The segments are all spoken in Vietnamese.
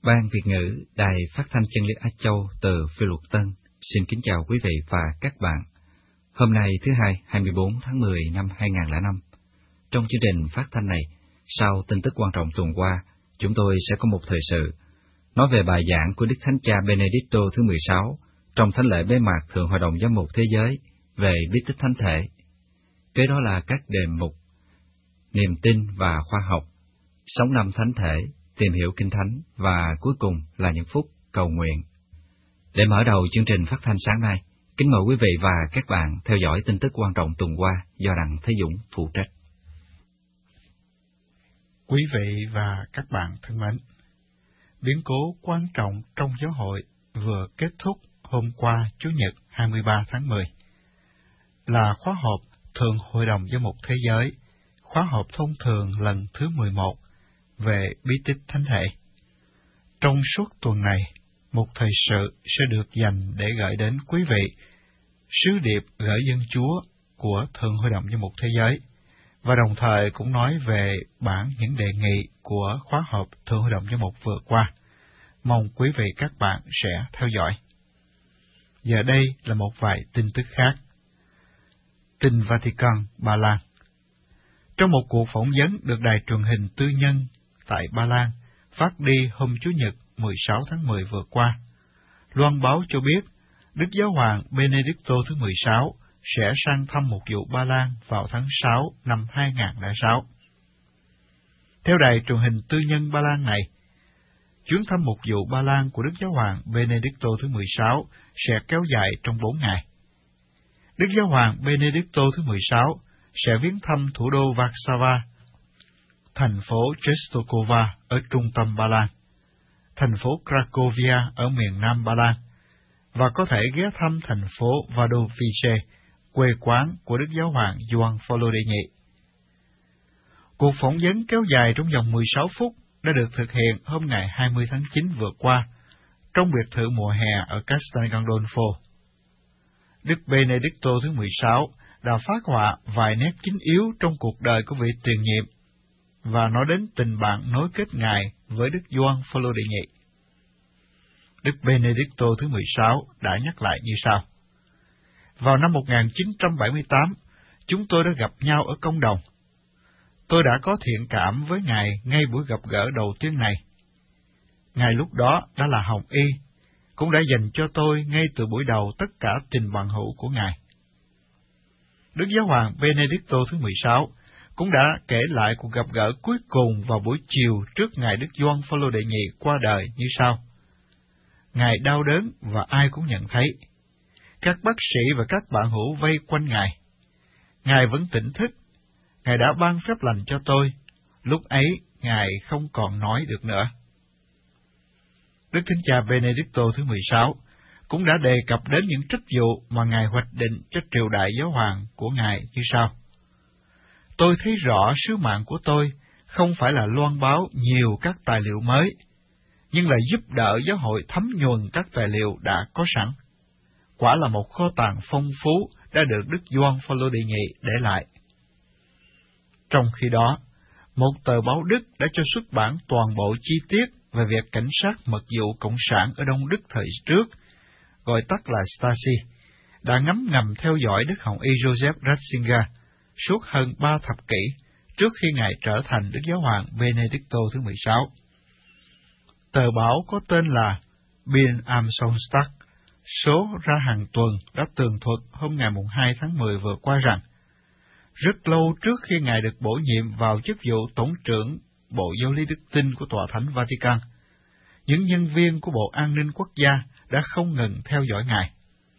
Ban Việt ngữ Đài Phát thanh Chân lý Á Châu từ Phi Luật Tân xin kính chào quý vị và các bạn. Hôm nay thứ Hai, 24 tháng 10 năm 2005. Trong chương trình phát thanh này, sau tin tức quan trọng tuần qua, chúng tôi sẽ có một thời sự nói về bài giảng của Đức Thánh Cha Benedicto thứ 16 trong thánh lễ bế mạc Thượng Hội đồng Giám mục Thế giới về bí tích thánh thể. Kế đó là các đề mục niềm tin và khoa học, sống năm thánh thể, tìm hiểu Kinh Thánh và cuối cùng là những phút cầu nguyện. Để mở đầu chương trình phát thanh sáng nay, kính mời quý vị và các bạn theo dõi tin tức quan trọng tuần qua do Đặng Thế Dũng phụ trách. Quý vị và các bạn thân mến, biến cố quan trọng trong giáo hội vừa kết thúc hôm qua Chủ nhật 23 tháng 10 là khóa họp Thượng Hội đồng Giám mục Thế giới, khóa họp thông thường lần thứ 11 về bí tích thánh thể. Trong suốt tuần này, một thời sự sẽ được dành để gửi đến quý vị sứ điệp gửi dân Chúa của Thượng Hội đồng Giám mục Thế giới, và đồng thời cũng nói về bản những đề nghị của khóa họp Thượng Hội đồng Giám mục vừa qua. Mong quý vị các bạn sẽ theo dõi. Giờ đây là một vài tin tức khác. Tin Vatican, Ba Lan. Trong một cuộc phỏng vấn được đài truyền hình tư nhân tại Ba Lan phát đi hôm Chủ nhật 16 tháng 10 vừa qua, loan báo cho biết Đức Giáo hoàng Benedicto thứ 16 sẽ sang thăm một vụ Ba Lan vào tháng 6 năm 2006. Theo đài truyền hình tư nhân Ba Lan này, chuyến thăm một vụ Ba Lan của Đức Giáo hoàng Benedicto thứ 16 sẽ kéo dài trong 4 ngày. Đức Giáo hoàng Benedicto thứ 16 sẽ viếng thăm thủ đô Warsaw, thành phố Częstochowa ở trung tâm Ba Lan, thành phố Cracovia ở miền nam Ba Lan, và có thể ghé thăm thành phố Wadowice, quê quán của Đức Giáo hoàng Gioan Phaolô đệ nhị. Cuộc phỏng vấn kéo dài trong vòng 16 phút đã được thực hiện hôm ngày 20 tháng 9 vừa qua, trong biệt thự mùa hè ở Castel Gandolfo. Đức Benedicto thứ 16 đã phát họa vài nét chính yếu trong cuộc đời của vị tiền nhiệm, và nói đến tình bạn nối kết Ngài với Đức Gioan Phaolô đệ nhị. Đức Benedicto thứ 16 đã nhắc lại như sau: vào năm 1978, chúng tôi đã gặp nhau ở công đồng. Tôi đã có thiện cảm với Ngài ngay buổi gặp gỡ đầu tiên này. Ngài lúc đó đã là Hồng Y, cũng đã dành cho tôi ngay từ buổi đầu tất cả tình bằng hữu của Ngài. Đức Giáo hoàng Benedicto thứ 16 cũng đã kể lại cuộc gặp gỡ cuối cùng vào buổi chiều trước ngày Đức Gioan Phaolô đệ nhị qua đời như sau: Ngài đau đớn và ai cũng nhận thấy. Các bác sĩ và các bạn hữu vây quanh Ngài. Ngài vẫn tỉnh thức. Ngài đã ban phép lành cho tôi. Lúc ấy, Ngài không còn nói được nữa. Đức Thánh Cha Benedicto thứ 16 cũng đã đề cập đến những chức vụ mà Ngài hoạch định cho triều đại giáo hoàng của Ngài như sau: tôi thấy rõ sứ mạng của tôi không phải là loan báo nhiều các tài liệu mới, nhưng là giúp đỡ giáo hội thấm nhuần các tài liệu đã có sẵn. Quả là một kho tàng phong phú đã được Đức Gioan Phaolô đệ nhị để lại. Trong khi đó, một tờ báo Đức đã cho xuất bản toàn bộ chi tiết về việc cảnh sát mật vụ Cộng sản ở Đông Đức thời trước, gọi tắt là Stasi, đã ngấm ngầm theo dõi Đức Hồng Y Joseph Ratzinger suốt hơn 3 thập kỷ trước khi Ngài trở thành Đức Giáo hoàng Benedicto thứ 16. Tờ báo có tên là Bild am Sonntag, số ra hàng tuần, đã tường thuật hôm ngày 2 tháng 10 vừa qua rằng, rất lâu trước khi Ngài được bổ nhiệm vào chức vụ Tổng trưởng Bộ Giáo lý Đức tin của Tòa Thánh Vatican, những nhân viên của Bộ An ninh Quốc gia đã không ngừng theo dõi Ngài.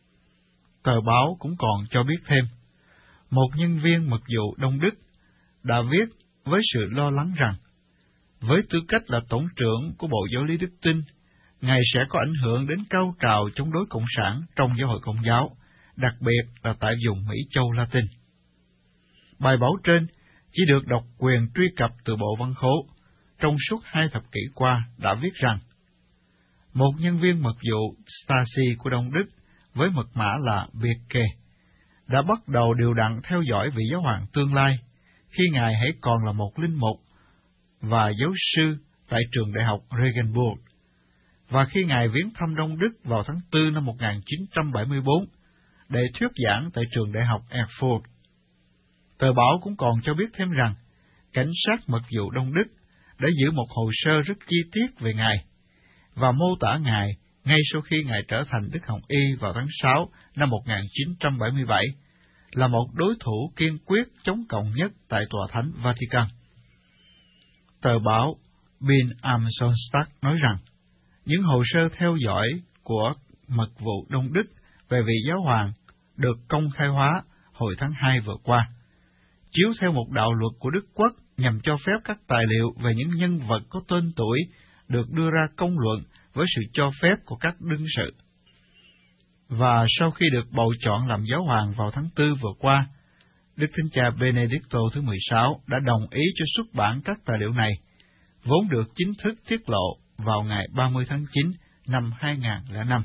Tờ báo cũng còn cho biết thêm, một nhân viên mật vụ Đông Đức đã viết với sự lo lắng rằng, với tư cách là Tổng trưởng của Bộ Giáo lý Đức tin, Ngài sẽ có ảnh hưởng đến cao trào chống đối Cộng sản trong giáo hội Công giáo, đặc biệt là tại vùng Mỹ Châu Latin. Bài báo trên chỉ được độc quyền truy cập từ Bộ Văn khố, trong suốt 2 thập kỷ qua đã viết rằng, một nhân viên mật vụ Stasi của Đông Đức với mật mã là Birke đã bắt đầu điều đặn theo dõi vị giáo hoàng tương lai khi Ngài hãy còn là một linh mục và giáo sư tại trường đại học Regensburg, và khi Ngài viếng thăm Đông Đức vào tháng 4 năm 1974 để thuyết giảng tại trường đại học Erfurt. Tờ báo cũng còn cho biết thêm rằng, cảnh sát mật vụ Đông Đức đã giữ một hồ sơ rất chi tiết về Ngài, và mô tả Ngài ngay sau khi Ngài trở thành Đức Hồng Y vào tháng 6 năm 1977, là một đối thủ kiên quyết chống cộng nhất tại Tòa Thánh Vatican. Tờ báo Bin am Sonntag nói rằng, những hồ sơ theo dõi của mật vụ Đông Đức về vị giáo hoàng được công khai hóa hồi tháng 2 vừa qua, chiếu theo một đạo luật của Đức Quốc nhằm cho phép các tài liệu về những nhân vật có tên tuổi được đưa ra công luận với sự cho phép của các đương sự. Và sau khi được bầu chọn làm giáo hoàng vào tháng 4 vừa qua, Đức Thánh Cha Benedicto thứ 16 đã đồng ý cho xuất bản các tài liệu này, vốn được chính thức tiết lộ vào ngày 30 tháng 9 năm 2005.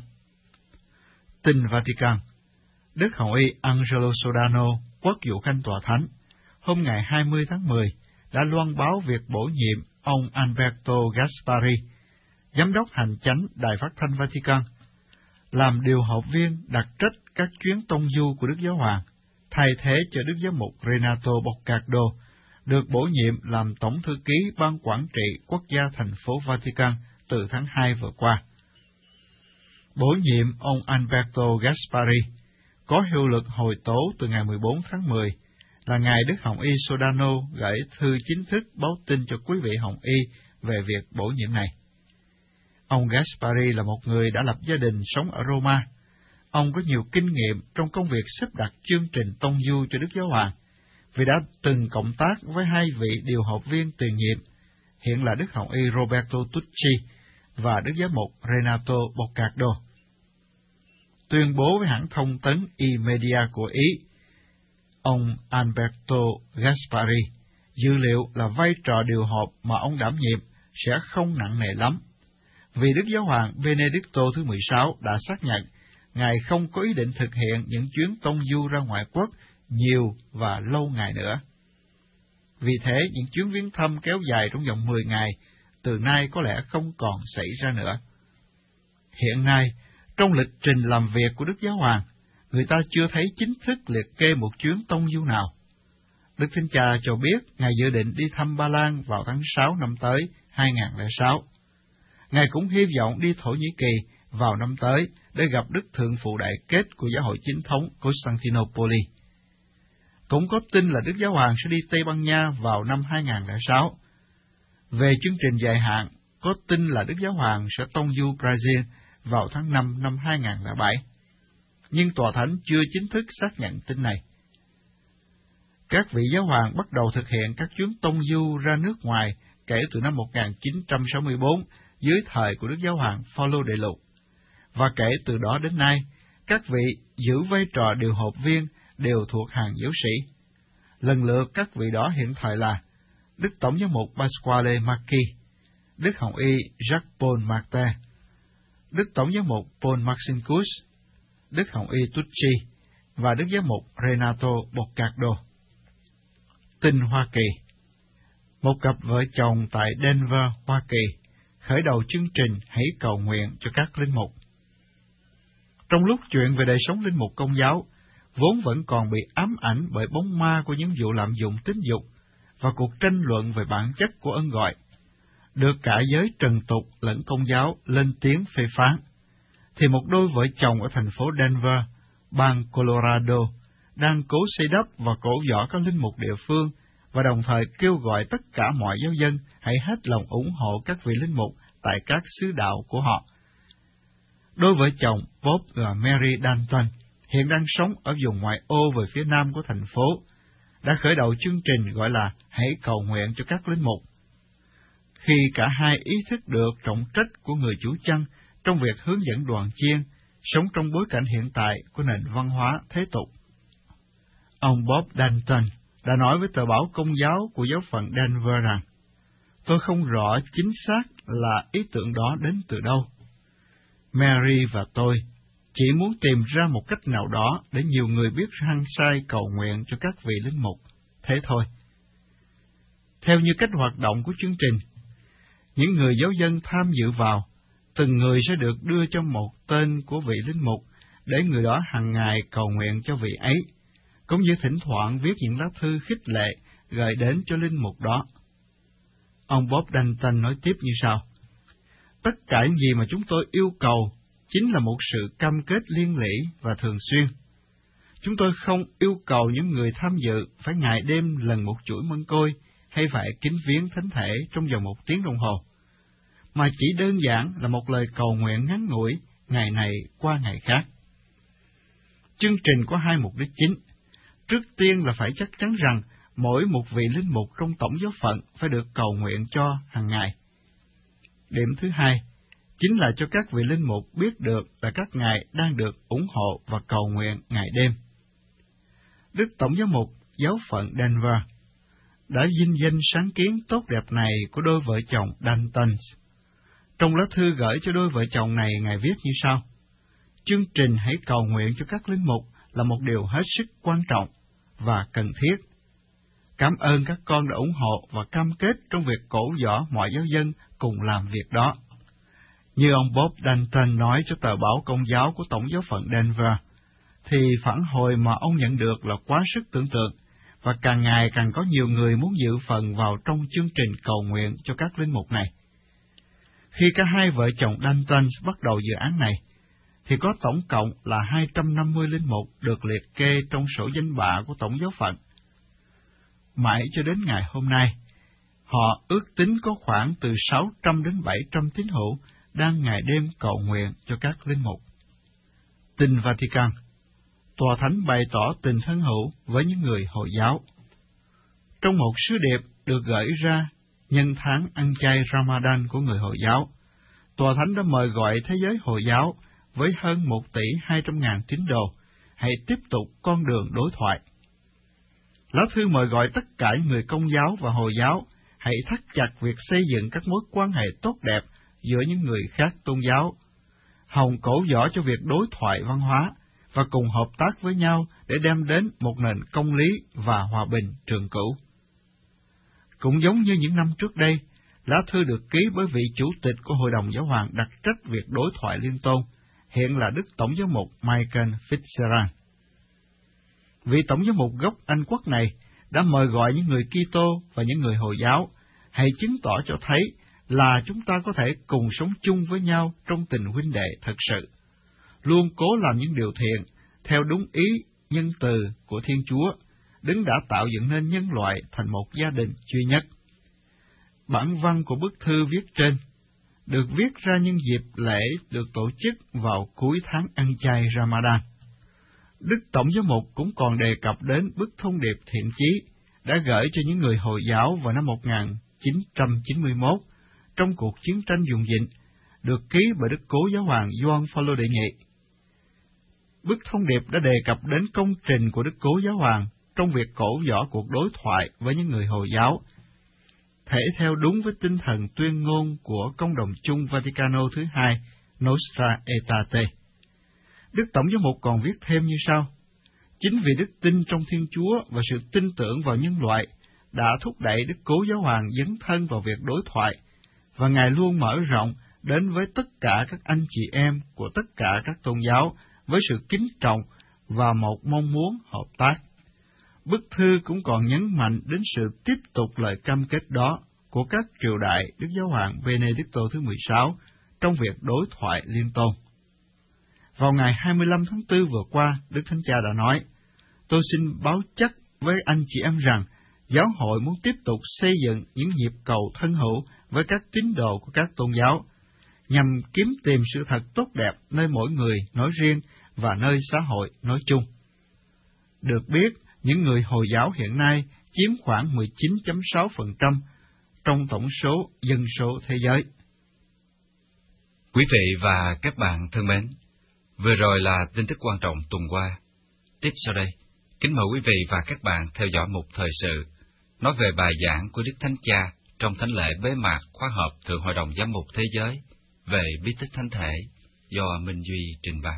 Tin Vatican. Đức Hồng Y Angelo Sodano, quốc vụ khanh Tòa Thánh, hôm ngày 20 tháng 10 đã loan báo việc bổ nhiệm ông Alberto Gaspari, giám đốc hành chánh Đài Phát thanh Vatican, làm điều hợp viên đặc trách các chuyến tông du của Đức Giáo Hoàng, thay thế cho Đức Giám mục Renato Boccardo, được bổ nhiệm làm Tổng thư ký Ban Quản trị Quốc gia thành phố Vatican từ tháng 2 vừa qua. Bổ nhiệm ông Alberto Gaspari có hiệu lực hồi tố từ ngày 14 tháng 10, là ngày Đức Hồng Y Sodano gửi thư chính thức báo tin cho quý vị Hồng Y về việc bổ nhiệm này. Ông Gaspari là một người đã lập gia đình sống ở Roma. Ông có nhiều kinh nghiệm trong công việc xếp đặt chương trình tông du cho Đức Giáo Hoàng, vì đã từng cộng tác với hai vị điều hợp viên tiền nhiệm, hiện là Đức Hồng Y Roberto Tucci và Đức Giám mục Renato Boccardo. Tuyên bố với hãng thông tấn E-Media của Ý, ông Alberto Gaspari dự liệu là vai trò điều hợp mà ông đảm nhiệm sẽ không nặng nề lắm, vì Đức Giáo hoàng Benedicto thứ 16 đã xác nhận Ngài không có ý định thực hiện những chuyến tông du ra ngoại quốc nhiều và lâu ngày nữa. Vì thế, những chuyến viếng thăm kéo dài trong vòng 10 ngày, từ nay có lẽ không còn xảy ra nữa. Hiện nay, trong lịch trình làm việc của Đức Giáo hoàng, người ta chưa thấy chính thức liệt kê một chuyến tông du nào. Đức Thánh Cha cho biết Ngài dự định đi thăm Ba Lan vào tháng 6 năm tới 2006. Ngài cũng hy vọng đi Thổ Nhĩ Kỳ vào năm tới để gặp Đức Thượng phụ Đại Kết của Giáo hội Chính thống Constantinople. Cũng có tin là Đức Giáo hoàng sẽ đi Tây Ban Nha vào năm 2006. Về chương trình dài hạn, có tin là Đức Giáo hoàng sẽ tông du Brazil vào tháng 5 năm 2007. Nhưng Tòa Thánh chưa chính thức xác nhận tin này. Các vị giáo hoàng bắt đầu thực hiện các chuyến tông du ra nước ngoài kể từ năm 1964 dưới thời của Đức Giáo hoàng Phaolô Đệ Lục, và kể từ đó đến nay, các vị giữ vai trò điều hợp viên đều thuộc hàng giáo sĩ. Lần lượt các vị đó hiện thời là Đức Tổng giám mục Pasquale Marchi, Đức Hồng Y Jacques Paul Martin, Đức Tổng giám mục Paul Marcinkus, Đức Hồng Y Tucci và Đức Giám mục Renato Boccardo. Tin Hoa Kỳ. Một cặp vợ chồng tại Denver, Hoa Kỳ, khởi đầu chương trình Hãy cầu nguyện cho các linh mục. Trong lúc chuyện về đời sống linh mục Công giáo vốn vẫn còn bị ám ảnh bởi bóng ma của những vụ lạm dụng tín dục và cuộc tranh luận về bản chất của ân gọi, được cả giới trần tục lẫn Công giáo lên tiếng phê phán, thì một đôi vợ chồng ở thành phố Denver, bang Colorado, đang cố xây đắp và cổ võ các linh mục địa phương và đồng thời kêu gọi tất cả mọi giáo dân hãy hết lòng ủng hộ các vị linh mục tại các xứ đạo của họ. Đôi vợ chồng Bob và Mary Danton hiện đang sống ở vùng ngoại ô về phía nam của thành phố, đã khởi đầu chương trình gọi là Hãy cầu nguyện cho các linh mục. Khi cả hai ý thức được trọng trách của người chủ chăn trong việc hướng dẫn đoàn chiên, sống trong bối cảnh hiện tại của nền văn hóa thế tục. Ông Bob Danton đã nói với tờ báo Công giáo của giáo phận Denver rằng, tôi không rõ chính xác là ý tưởng đó đến từ đâu. Mary và tôi chỉ muốn tìm ra một cách nào đó để nhiều người biết hăng say cầu nguyện cho các vị linh mục, thế thôi. Theo như cách hoạt động của chương trình, những người giáo dân tham dự vào từng người sẽ được đưa cho một tên của vị linh mục, để người đó hàng ngày cầu nguyện cho vị ấy, cũng như thỉnh thoảng viết những lá thư khích lệ gửi đến cho linh mục đó. Ông Bob Danton nói tiếp như sau: tất cả những gì mà chúng tôi yêu cầu chính là một sự cam kết liên lỉ và thường xuyên. Chúng tôi không yêu cầu những người tham dự phải ngày đêm lần một chuỗi mân côi hay phải kính viếng thánh thể trong vòng 1 tiếng đồng hồ, mà chỉ đơn giản là một lời cầu nguyện ngắn ngủi ngày này qua ngày khác. Chương trình có 2 mục đích chính. Trước tiên là phải chắc chắn rằng mỗi một vị linh mục trong tổng giáo phận phải được cầu nguyện cho hàng ngày. Điểm thứ hai chính là cho các vị linh mục biết được là các ngài đang được ủng hộ và cầu nguyện ngày đêm. Đức Tổng giám mục giáo phận Denver đã vinh danh sáng kiến tốt đẹp này của đôi vợ chồng Danton. Trong lá thư gửi cho đôi vợ chồng này, ngài viết như sau: chương trình hãy cầu nguyện cho các linh mục là một điều hết sức quan trọng và cần thiết. Cảm ơn các con đã ủng hộ và cam kết trong việc cổ võ mọi giáo dân cùng làm việc đó. Như ông Bob Danton nói cho tờ báo Công giáo của Tổng giáo phận Denver, thì phản hồi mà ông nhận được là quá sức tưởng tượng, và càng ngày càng có nhiều người muốn dự phần vào trong chương trình cầu nguyện cho các linh mục này. Khi cả hai vợ chồng Danton bắt đầu dự án này, thì có tổng cộng là 250 linh mục được liệt kê trong sổ danh bạ của Tổng giáo phận. Mãi cho đến ngày hôm nay, họ ước tính có khoảng từ 600 đến 700 tín hữu đang ngày đêm cầu nguyện cho các linh mục. Tin Vatican, Tòa Thánh bày tỏ tình thân hữu với những người Hồi giáo. Trong một sứ điệp được gửi ra nhân tháng ăn chay Ramadan của người Hồi giáo, Tòa Thánh đã mời gọi thế giới Hồi giáo với hơn 1,2 tỷ tín đồ hãy tiếp tục con đường đối thoại. Lá thư mời gọi tất cả người Công giáo và Hồi giáo hãy thắt chặt việc xây dựng các mối quan hệ tốt đẹp giữa những người khác tôn giáo, hòng cổ võ cho việc đối thoại văn hóa và cùng hợp tác với nhau để đem đến một nền công lý và hòa bình trường cửu. Cũng giống như những năm trước đây, lá thư được ký bởi vị chủ tịch của Hội đồng Giáo hoàng đặc trách việc đối thoại liên tôn, hiện là Đức Tổng giám mục Michael Fitzgerald. Vị Tổng giám mục gốc Anh quốc này đã mời gọi những người Kitô và những người Hồi giáo hãy chứng tỏ cho thấy là chúng ta có thể cùng sống chung với nhau trong tình huynh đệ thật sự, luôn cố làm những điều thiện theo đúng ý nhân từ của Thiên Chúa, Đấng đã tạo dựng nên nhân loại thành một gia đình duy nhất. Bản văn của bức thư viết trên được viết ra nhân dịp lễ được tổ chức vào cuối tháng ăn chay Ramadan. Đức Tổng giám mục cũng còn đề cập đến bức thông điệp thiện chí đã gửi cho những người Hồi giáo vào năm 1991 trong cuộc chiến tranh vùng vịnh, được ký bởi Đức Cố Giáo hoàng Gioan Phaolô đệ nhị. Bức thông điệp đã đề cập đến công trình của Đức Cố Giáo hoàng trong việc cổ võ cuộc đối thoại với những người Hồi giáo, thể theo đúng với tinh thần tuyên ngôn của Công đồng chung Vaticano thứ hai Nostra Aetate. Đức Tổng giám mục còn viết thêm như sau: chính vì đức tin trong Thiên Chúa và sự tin tưởng vào nhân loại đã thúc đẩy Đức Cố Giáo hoàng dấn thân vào việc đối thoại, và Ngài luôn mở rộng đến với tất cả các anh chị em của tất cả các tôn giáo với sự kính trọng và một mong muốn hợp tác. Bức thư cũng còn nhấn mạnh đến sự tiếp tục lời cam kết đó của các triều đại Đức Giáo hoàng Benedicto thứ 16 trong việc đối thoại liên tôn. Vào ngày 25 tháng 4 vừa qua, Đức Thánh Cha đã nói: tôi xin báo chắc với anh chị em rằng giáo hội muốn tiếp tục xây dựng những nhịp cầu thân hữu với các tín đồ của các tôn giáo, nhằm kiếm tìm sự thật tốt đẹp nơi mỗi người nói riêng và nơi xã hội nói chung. Được biết, những người Hồi giáo hiện nay chiếm khoảng 19.6% trong tổng số dân số thế giới. Quý vị và các bạn thân mến, vừa rồi là tin tức quan trọng tuần qua. Tiếp sau đây, kính mời quý vị và các bạn theo dõi một thời sự nói về bài giảng của Đức Thánh Cha trong thánh lễ bế mạc khóa họp Thượng Hội đồng Giám mục Thế giới về bí tích thánh thể do Minh Duy trình bày.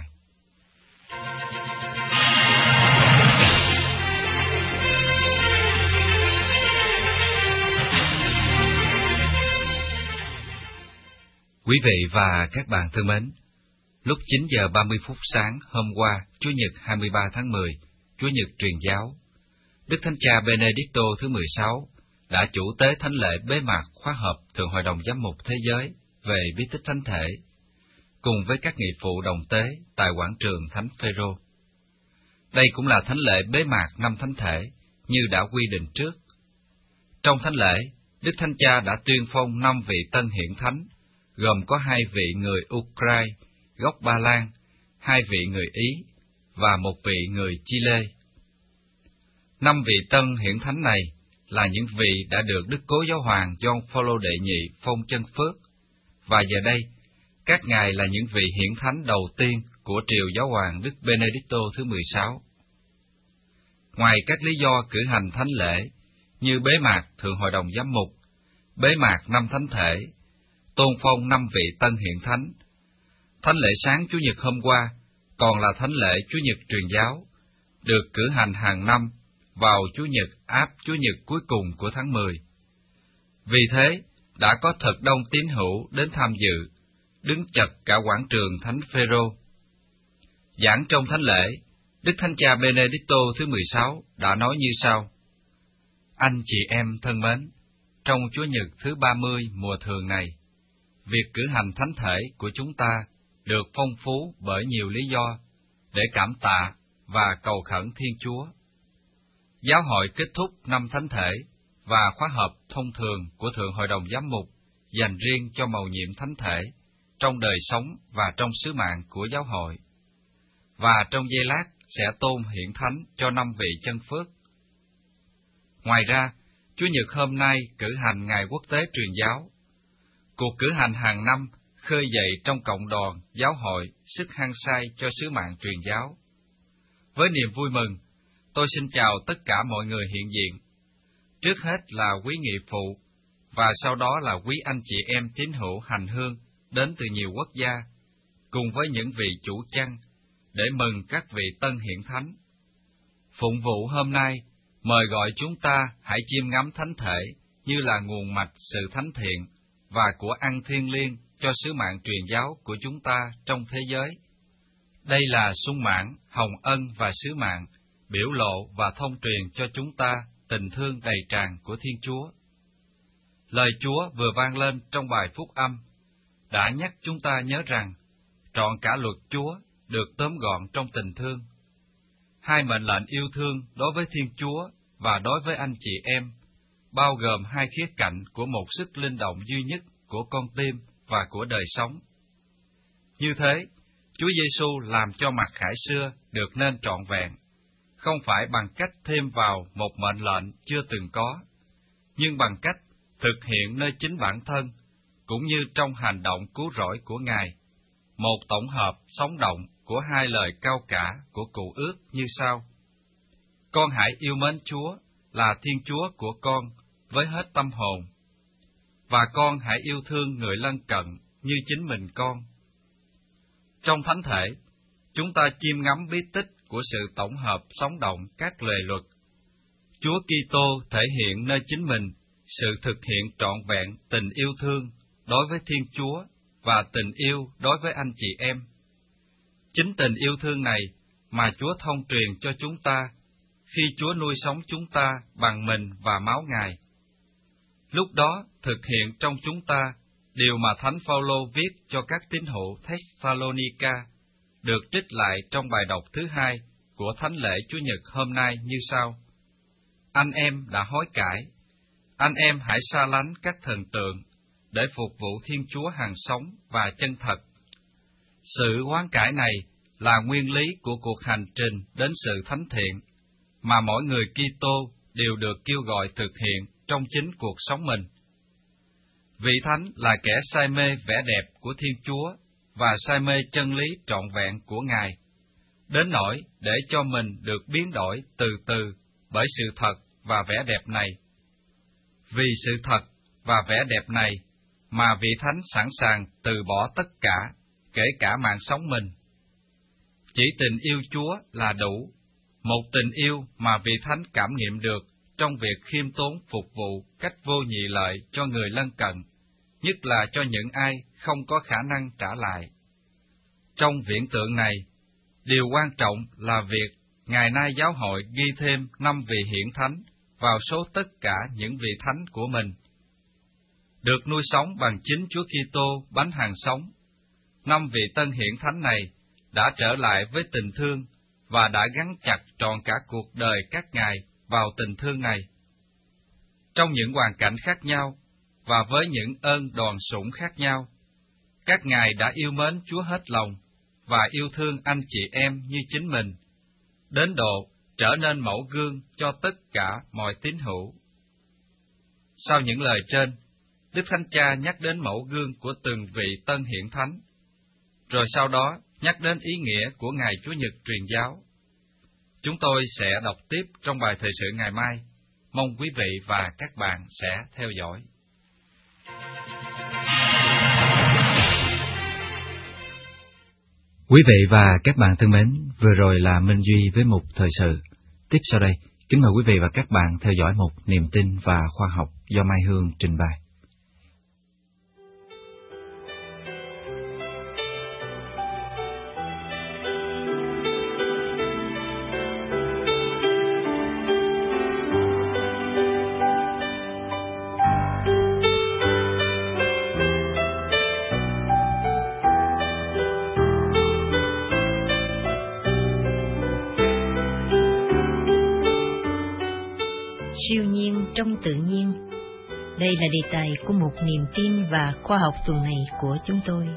Quý vị và các bạn thân mến, lúc 9 giờ 30 phút sáng hôm qua, Chủ nhật 23 tháng 10, Chủ nhật truyền giáo, Đức Thánh Cha Benedicto thứ 16 đã chủ tế thánh lễ bế mạc khóa họp Thượng Hội đồng Giám mục Thế giới về bí tích thánh thể, cùng với các nghị phụ đồng tế tại quảng trường Thánh Phêrô. Đây cũng là thánh lễ bế mạc năm thánh thể như đã quy định trước. Trong thánh lễ, Đức Thánh Cha đã tuyên phong 5 vị tân hiển thánh, gồm có 2 vị người Ukraine, gốc Ba Lan, 2 vị người Ý và 1 vị người Chile. 5 vị tân hiển thánh này là những vị đã được Đức Cố Giáo hoàng Gioan Phaolô đệ nhị phong chân phước, và giờ đây, các ngài là những vị hiển thánh đầu tiên của triều Giáo hoàng Đức Benedicto thứ 16. Ngoài các lý do cử hành thánh lễ như bế mạc Thượng Hội đồng Giám mục, bế mạc năm thánh thể, tôn phong 5 vị tân hiển thánh, thánh lễ sáng Chủ nhật hôm qua còn là thánh lễ Chủ nhật truyền giáo, được cử hành hàng năm vào Chủ nhật áp Chủ nhật cuối cùng của tháng 10. Vì thế, đã có thật đông tín hữu đến tham dự, đứng chật cả quảng trường Thánh Phêrô. Giảng trong thánh lễ, Đức Thánh Cha Benedicto thứ 16 đã nói như sau: Anh chị em thân mến, trong Chủ nhật thứ 30 mùa thường này, việc cử hành thánh thể của chúng ta được phong phú bởi nhiều lý do để cảm tạ và cầu khẩn Thiên Chúa. Giáo hội kết thúc năm thánh thể và khóa họp thông thường của Thượng Hội đồng Giám mục dành riêng cho mầu nhiệm thánh thể trong đời sống và trong sứ mạng của giáo hội. Và trong giây lát sẽ tôn hiển thánh cho 5 vị chân phước. Ngoài ra, Chủ nhật hôm nay cử hành Ngày Quốc tế Truyền giáo. Cuộc cử hành hàng năm khơi dậy trong cộng đoàn giáo hội sức hăng say cho sứ mạng truyền giáo. Với niềm vui mừng, tôi xin chào tất cả mọi người hiện diện. Trước hết là quý nghị phụ, và sau đó là quý anh chị em tín hữu hành hương đến từ nhiều quốc gia, cùng với những vị chủ chăn, để mừng các vị tân hiển thánh. Phụng vụ hôm nay mời gọi chúng ta hãy chiêm ngắm thánh thể như là nguồn mạch sự thánh thiện và của ăn thiêng liêng cho sứ mạng truyền giáo của chúng ta trong thế giới. Đây là sung mãn, hồng ân và sứ mạng, biểu lộ và thông truyền cho chúng ta tình thương đầy tràn của Thiên Chúa. Lời Chúa vừa vang lên trong bài phúc âm đã nhắc chúng ta nhớ rằng trọn cả luật Chúa được tóm gọn trong tình thương. 2 mệnh lệnh yêu thương đối với Thiên Chúa và đối với anh chị em, bao gồm 2 khía cạnh của một sức linh động duy nhất của con tim và của đời sống. Như thế, Chúa Giêsu làm cho mặc khải xưa được nên trọn vẹn, không phải bằng cách thêm vào một mệnh lệnh chưa từng có, nhưng bằng cách thực hiện nơi chính bản thân, cũng như trong hành động cứu rỗi của Ngài, một tổng hợp sống động của 2 lời cao cả của Cựu Ước như sau: Con hãy yêu mến Chúa là Thiên Chúa của con với hết tâm hồn, và con hãy yêu thương người lân cận như chính mình con. Trong thánh thể, chúng ta chiêm ngắm bí tích của sự tổng hợp sống động các lề luật. Chúa Kitô thể hiện nơi chính mình sự thực hiện trọn vẹn tình yêu thương đối với Thiên Chúa và tình yêu đối với anh chị em. Chính tình yêu thương này mà Chúa thông truyền cho chúng ta khi Chúa nuôi sống chúng ta bằng mình và máu Ngài. Lúc đó thực hiện trong chúng ta điều mà Thánh Phaolô viết cho các tín hữu Thessalonica, được trích lại trong bài đọc thứ 2 của thánh lễ Chủ nhật hôm nay như sau: Anh em đã hối cải, anh em hãy xa lánh các thần tượng để phục vụ Thiên Chúa hàng sống và chân thật. Sự hoán cải này là nguyên lý của cuộc hành trình đến sự thánh thiện mà mỗi người Kitô đều được kêu gọi thực hiện trong chính cuộc sống mình. Vị thánh là kẻ say mê vẻ đẹp của Thiên Chúa và say mê chân lý trọn vẹn của Ngài, đến nỗi để cho mình được biến đổi từ từ bởi sự thật và vẻ đẹp này. Vì sự thật và vẻ đẹp này mà vị thánh sẵn sàng từ bỏ tất cả, kể cả mạng sống mình. Chỉ tình yêu Chúa là đủ, một tình yêu mà vị thánh cảm nghiệm được trong việc khiêm tốn phục vụ cách vô nhị lợi cho người lân cận, nhất là cho những ai không có khả năng trả lại. Trong viễn tượng này, điều quan trọng là việc ngày nay giáo hội ghi thêm 5 vị hiển thánh vào số tất cả những vị thánh của mình. Được nuôi sống bằng chính Chúa Kitô bánh hằng sống, 5 vị tân hiển thánh này đã trở lại với tình thương và đã gắn chặt trọn cả cuộc đời các ngài vào tình thương này. Trong những hoàn cảnh khác nhau và với những ơn đòn sủng khác nhau, các ngài đã yêu mến Chúa hết lòng và yêu thương anh chị em như chính mình, đến độ trở nên mẫu gương cho tất cả mọi tín hữu. Sau những lời trên, Đức Thánh Cha nhắc đến mẫu gương của từng vị tân hiển thánh, rồi sau đó nhắc đến ý nghĩa của ngày Chúa Nhật truyền giáo. Chúng tôi sẽ đọc tiếp trong bài thời sự ngày mai. Mong quý vị và các bạn sẽ theo dõi. Quý vị và các bạn thân mến, vừa rồi là Minh Duy với mục thời sự. Tiếp sau đây, kính mời quý vị và các bạn theo dõi mục Niềm tin và khoa học do Mai Hương trình bày. Siêu nhiên trong tự nhiên. Đây là đề tài của một niềm tin và khoa học tuần này của chúng tôi.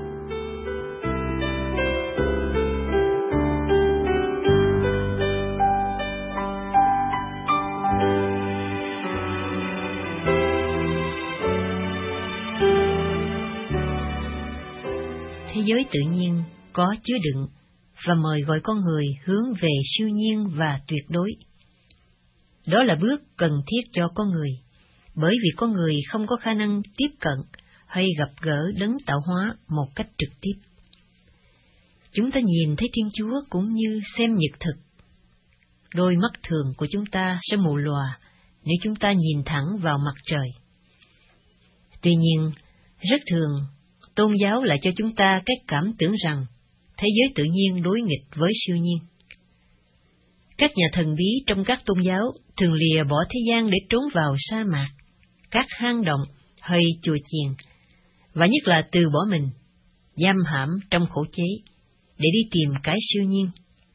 Thế giới tự nhiên có chứa đựng và mời gọi con người hướng về siêu nhiên và tuyệt đối. Đó là bước cần thiết cho con người, bởi vì con người không có khả năng tiếp cận hay gặp gỡ đấng tạo hóa một cách trực tiếp. Chúng ta nhìn thấy Thiên Chúa cũng như xem nhật thực. Đôi mắt thường của chúng ta sẽ mù lòa nếu chúng ta nhìn thẳng vào mặt trời. Tuy nhiên, rất thường, tôn giáo lại cho chúng ta cái cảm tưởng rằng thế giới tự nhiên đối nghịch với siêu nhiên. Các nhà thần bí trong các tôn giáo thường lìa bỏ thế gian để trốn vào sa mạc, các hang động hay chùa chiền, và nhất là từ bỏ mình, giam hãm trong khổ chế, để đi tìm cái siêu nhiên.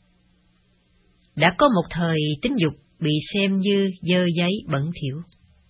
Đã có một thời tính dục bị xem như dơ giấy bẩn thỉu.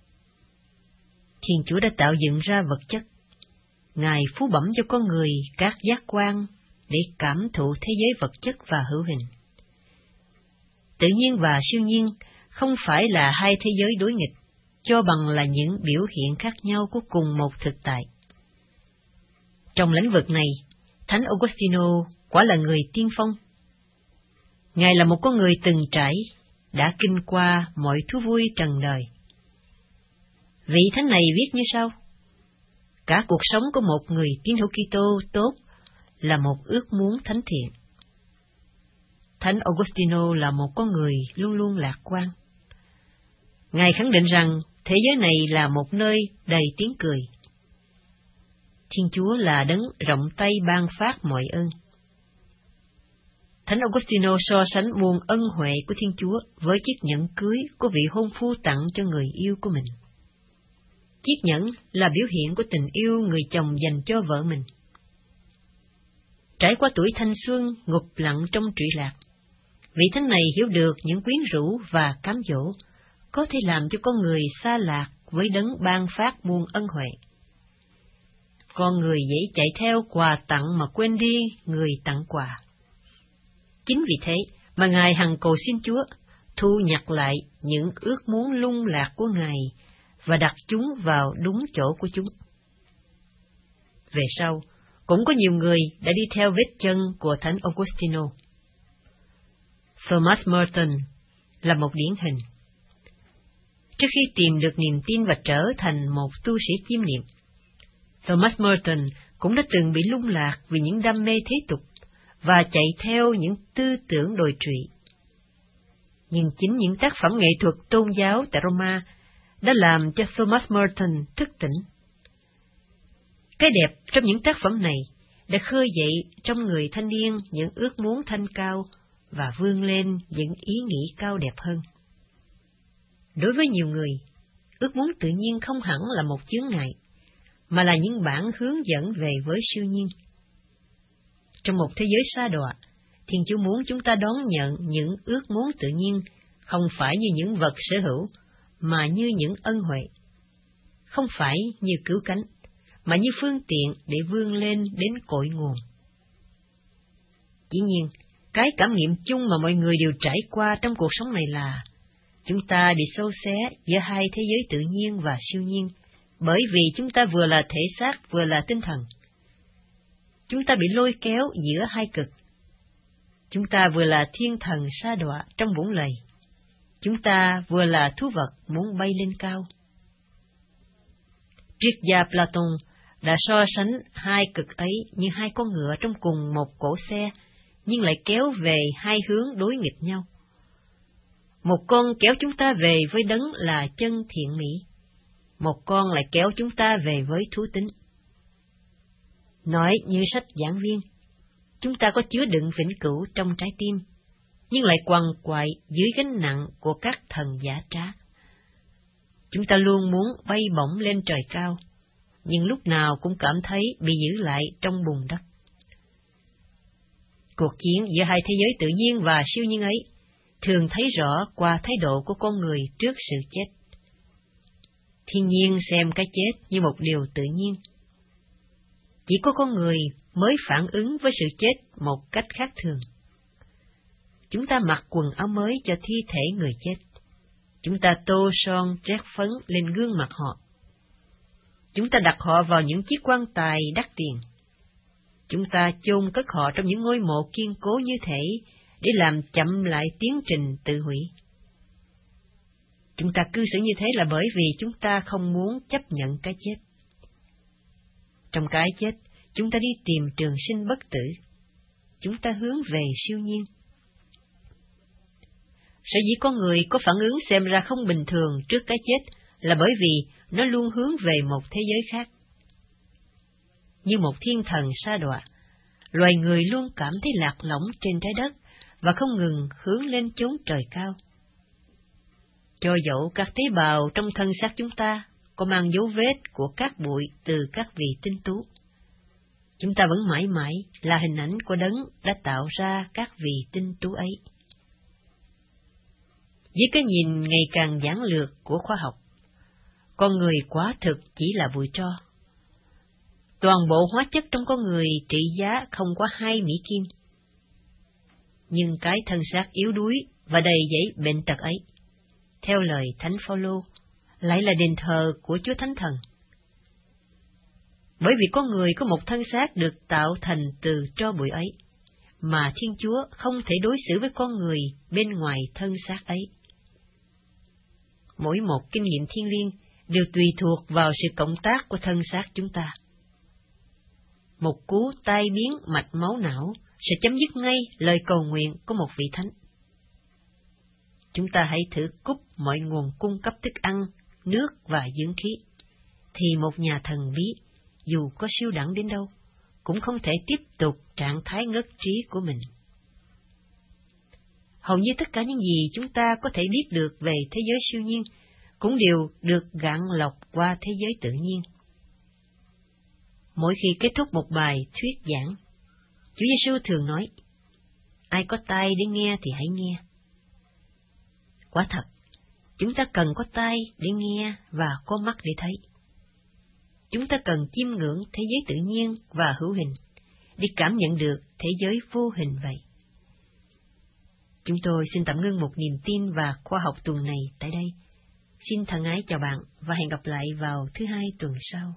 Thiên Chúa đã tạo dựng ra vật chất. Ngài phú bẩm cho con người các giác quan để cảm thụ thế giới vật chất và hữu hình. Tự nhiên và siêu nhiên không phải là hai thế giới đối nghịch, cho bằng là những biểu hiện khác nhau của cùng một thực tại. Trong lĩnh vực này, Thánh Augustino quả là người tiên phong. Ngài là một con người từng trải, đã kinh qua mọi thú vui trần đời. Vị thánh này viết như sau: cả cuộc sống của một người tín hữu Kitô tốt là một ước muốn thánh thiện. Thánh Augustino là một con người luôn luôn lạc quan. Ngài khẳng định rằng thế giới này là một nơi đầy tiếng cười. Thiên Chúa là đấng rộng tay ban phát mọi ơn. Thánh Augustino so sánh muôn ân huệ của Thiên Chúa với chiếc nhẫn cưới của vị hôn phu tặng cho người yêu của mình. Chiếc nhẫn là biểu hiện của tình yêu người chồng dành cho vợ mình. Trải qua tuổi thanh xuân ngục lặng trong trụy lạc, vị thánh này hiểu được những quyến rũ và cám dỗ có thể làm cho con người xa lạc với đấng ban phát muôn ân huệ. Con người dễ chạy theo quà tặng mà quên đi người tặng quà. Chính vì thế mà Ngài hằng cầu xin Chúa thu nhặt lại những ước muốn lung lạc của Ngài và đặt chúng vào đúng chỗ của chúng. Về sau, cũng có nhiều người đã đi theo vết chân của Thánh Augustino. Thomas Merton là một điển hình. Trước khi tìm được niềm tin và trở thành một tu sĩ chiêm niệm, Thomas Merton cũng đã từng bị lung lạc vì những đam mê thế tục và chạy theo những tư tưởng đồi trụy. Nhưng chính những tác phẩm nghệ thuật tôn giáo tại Roma đã làm cho Thomas Merton thức tỉnh. Cái đẹp trong những tác phẩm này đã khơi dậy trong người thanh niên những ước muốn thanh cao và vươn lên những ý nghĩ cao đẹp hơn. Đối với nhiều người, ước muốn tự nhiên không hẳn là một chướng ngại, mà là những bản hướng dẫn về với siêu nhiên. Trong một thế giới sa đọa, Thiên Chúa muốn chúng ta đón nhận những ước muốn tự nhiên không phải như những vật sở hữu, mà như những ân huệ. Không phải như cứu cánh, mà như phương tiện để vươn lên đến cội nguồn. Dĩ nhiên, cái cảm nghiệm chung mà mọi người đều trải qua trong cuộc sống này là chúng ta bị xô xé giữa hai thế giới tự nhiên và siêu nhiên, bởi vì chúng ta vừa là thể xác vừa là tinh thần. Chúng ta bị lôi kéo giữa hai cực. Chúng ta vừa là thiên thần sa đọa trong vũng lầy. Chúng ta vừa là thú vật muốn bay lên cao. Triết gia Platon đã so sánh hai cực ấy như hai con ngựa trong cùng một cỗ xe, nhưng lại kéo về hai hướng đối nghịch nhau. Một con kéo chúng ta về với đấng là chân thiện mỹ, một con lại kéo chúng ta về với thú tính. Nói như sách giảng viên, chúng ta có chứa đựng vĩnh cửu trong trái tim, nhưng lại quằn quại dưới gánh nặng của các thần giả trá. Chúng ta luôn muốn bay bổng lên trời cao, nhưng lúc nào cũng cảm thấy bị giữ lại trong bùn đất. Cuộc chiến giữa hai thế giới tự nhiên và siêu nhiên ấy thường thấy rõ qua thái độ của con người trước sự chết. Thiên nhiên xem cái chết như một điều tự nhiên. Chỉ có con người mới phản ứng với sự chết một cách khác thường. Chúng ta mặc quần áo mới cho thi thể người chết. Chúng ta tô son trét phấn lên gương mặt họ. Chúng ta đặt họ vào những chiếc quan tài đắt tiền. Chúng ta chôn cất họ trong những ngôi mộ kiên cố như thể để làm chậm lại tiến trình tự hủy. Chúng ta cư xử như thế là bởi vì chúng ta không muốn chấp nhận cái chết. Trong cái chết, chúng ta đi tìm trường sinh bất tử. Chúng ta hướng về siêu nhiên. Sở dĩ con người có phản ứng xem ra không bình thường trước cái chết là bởi vì nó luôn hướng về một thế giới khác. Như một thiên thần sa đọa, loài người luôn cảm thấy lạc lõng trên trái đất và không ngừng hướng lên chốn trời cao. Cho dẫu các tế bào trong thân xác chúng ta có mang dấu vết của cát bụi từ các vị tinh tú, chúng ta vẫn mãi mãi là hình ảnh của đấng đã tạo ra các vị tinh tú ấy. Với cái nhìn ngày càng giản lược của khoa học, con người quả thực chỉ là bụi tro. Toàn bộ hóa chất trong con người trị giá không quá 2 Mỹ Kim. Nhưng cái thân xác yếu đuối và đầy dẫy bệnh tật ấy, theo lời Thánh Phaolô, lại là đền thờ của Chúa Thánh Thần. Bởi vì con người có một thân xác được tạo thành từ tro bụi ấy, mà Thiên Chúa không thể đối xử với con người bên ngoài thân xác ấy. Mỗi một kinh nghiệm thiêng liêng đều tùy thuộc vào sự cộng tác của thân xác chúng ta. Một cú tai biến mạch máu não sẽ chấm dứt ngay lời cầu nguyện của một vị thánh. Chúng ta hãy thử cúp mọi nguồn cung cấp thức ăn, nước và dưỡng khí, thì một nhà thần bí, dù có siêu đẳng đến đâu, cũng không thể tiếp tục trạng thái ngất trí của mình. Hầu như tất cả những gì chúng ta có thể biết được về thế giới siêu nhiên cũng đều được gạn lọc qua thế giới tự nhiên. Mỗi khi kết thúc một bài thuyết giảng, Chúa Giêsu thường nói, ai có tai để nghe thì hãy nghe. Quả thật, chúng ta cần có tai để nghe và có mắt để thấy. Chúng ta cần chiêm ngưỡng thế giới tự nhiên và hữu hình, để cảm nhận được thế giới vô hình vậy. Chúng tôi xin tạm ngưng một niềm tin và khoa học tuần này tại đây. Xin thân ái chào bạn và hẹn gặp lại vào thứ Hai tuần sau.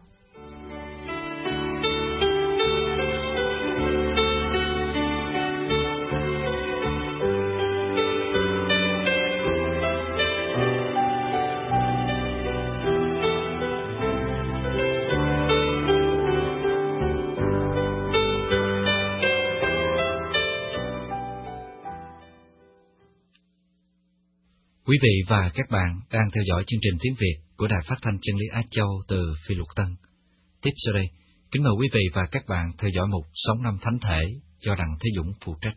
Quý vị và các bạn đang theo dõi chương trình tiếng Việt của Đài Phát thanh Chân lý Á Châu từ Phi Luật Tân. Tiếp sau đây, Kính mời quý vị và các bạn theo dõi mục Sống Năm Thánh Thể do Đặng Thế Dũng phụ trách.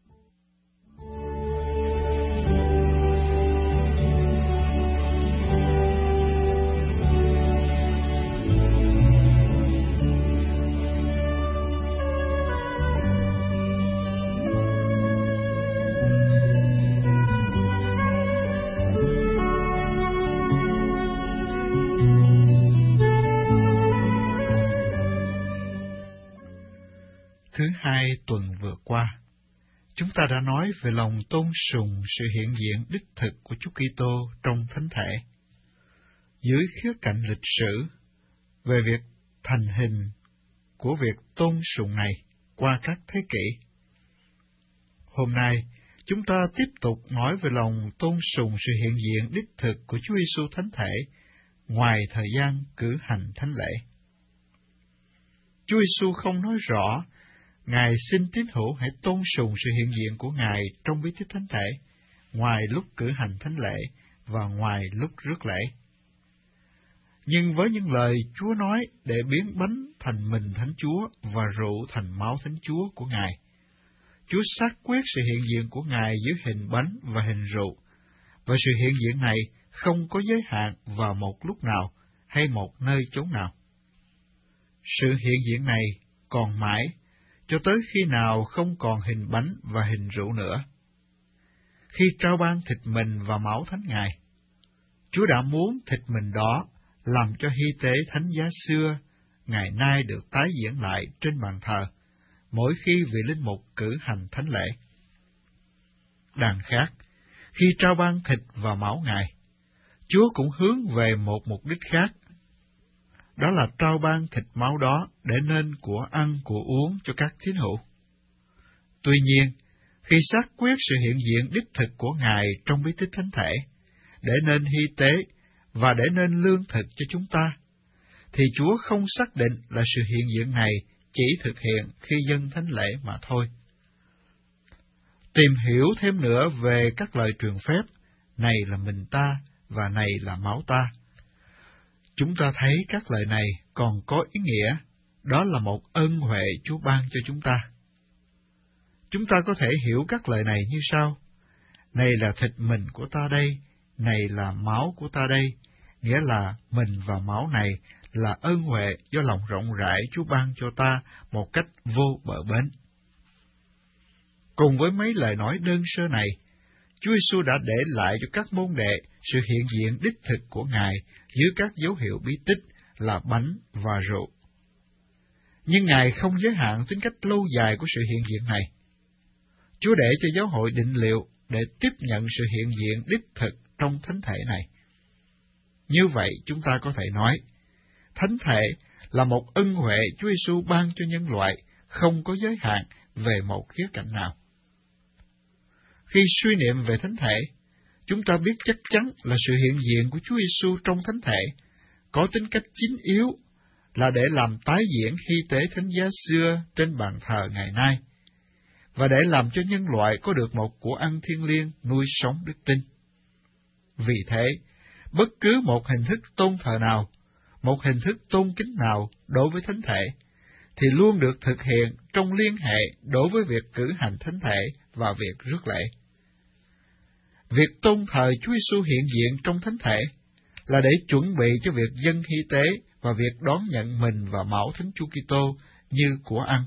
Thứ hai tuần vừa qua, chúng ta đã nói về lòng tôn sùng sự hiện diện đích thực của Chúa Kitô trong thánh thể, dưới khía cạnh lịch sử về việc thành hình của việc tôn sùng này qua các thế kỷ. Hôm nay, chúng ta tiếp tục nói về lòng tôn sùng sự hiện diện đích thực của Chúa Giêsu thánh thể ngoài thời gian cử hành thánh lễ. Chúa Giêsu không nói rõ Ngài xin tín hữu hãy tôn sùng sự hiện diện của Ngài trong bí tích thánh thể, ngoài lúc cử hành thánh lễ và ngoài lúc rước lễ. Nhưng với những lời Chúa nói để biến bánh thành mình Thánh Chúa và rượu thành máu Thánh Chúa của Ngài, Chúa xác quyết sự hiện diện của Ngài dưới hình bánh và hình rượu, và sự hiện diện này không có giới hạn vào một lúc nào hay một nơi chốn nào. Sự hiện diện này còn mãi, cho tới khi nào không còn hình bánh và hình rượu nữa. Khi trao ban thịt mình và máu Thánh Ngài, Chúa đã muốn thịt mình đó làm cho hy tế thánh giá xưa ngày nay được tái diễn lại trên bàn thờ, mỗi khi vị linh mục cử hành thánh lễ. Đằng khác, khi trao ban thịt và máu Ngài, Chúa cũng hướng về một mục đích khác, đó là trao ban thịt máu đó để nên của ăn của uống cho các tín hữu. Tuy nhiên, khi xác quyết sự hiện diện đích thực của Ngài trong bí tích thánh thể, để nên hy tế và để nên lương thực cho chúng ta, thì Chúa không xác định là sự hiện diện này chỉ thực hiện khi dâng thánh lễ mà thôi. Tìm hiểu thêm nữa về các lời truyền phép, này là mình ta và này là máu ta, chúng ta thấy các lời này còn có ý nghĩa, đó là một ân huệ Chúa ban cho chúng ta. Chúng ta có thể hiểu các lời này như sau: này là thịt mình của ta đây, này là máu của ta đây, nghĩa là mình và máu này là ân huệ do lòng rộng rãi Chúa ban cho ta một cách vô bờ bến. Cùng với mấy lời nói đơn sơ này, Chúa Giêsu đã để lại cho các môn đệ sự hiện diện đích thực của Ngài dưới các dấu hiệu bí tích là bánh và rượu. Nhưng Ngài không giới hạn tính cách lâu dài của sự hiện diện này. Chúa để cho giáo hội định liệu để tiếp nhận sự hiện diện đích thực trong thánh thể này. Như vậy chúng ta có thể nói, thánh thể là một ân huệ Chúa Giêsu ban cho nhân loại, không có giới hạn về một khía cạnh nào. Khi suy niệm về thánh thể, chúng ta biết chắc chắn là sự hiện diện của Chúa Giêsu trong thánh thể có tính cách chính yếu là để làm tái diễn hy tế thánh giá xưa trên bàn thờ ngày nay, và để làm cho nhân loại có được một của ăn thiêng liêng nuôi sống đức tin. Vì thế, bất cứ một hình thức tôn thờ nào, một hình thức tôn kính nào đối với thánh thể, thì luôn được thực hiện trong liên hệ đối với việc cử hành thánh thể và việc rước lễ. Việc tôn thờ Chúa Giêsu hiện diện trong thánh thể là để chuẩn bị cho việc dâng hy tế và việc đón nhận mình và máu Thánh Chúa Kitô như của ăn.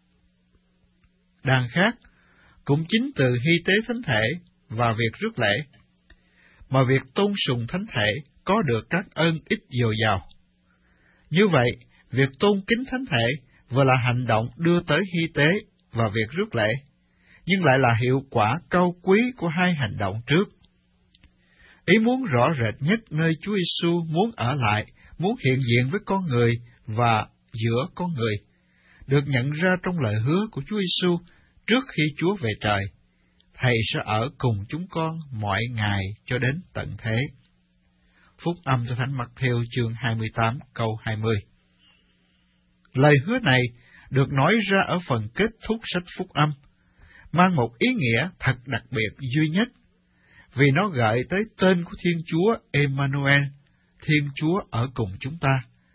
Đằng khác, cũng chính từ hy tế thánh thể và việc rước lễ, mà việc tôn sùng thánh thể có được các ơn ích dồi dào. Như vậy, việc tôn kính thánh thể vừa là hành động đưa tới hy tế và việc rước lễ, nhưng lại là hiệu quả cao quý của hai hành động trước. Ý muốn rõ rệt nhất nơi Chúa Giêsu muốn ở lại, muốn hiện diện với con người và giữa con người, được nhận ra trong lời hứa của Chúa Giêsu trước khi Chúa về trời: Thầy sẽ ở cùng chúng con mọi ngày cho đến tận thế. Phúc âm cho Thánh Mаттêu chương 28 câu 20. Lời hứa này được nói ra ở phần kết thúc sách Phúc âm, mang một ý nghĩa thật đặc biệt duy nhất, vì nó gợi tới tên của Thiên Chúa Emmanuel, Thiên Chúa ở cùng chúng ta,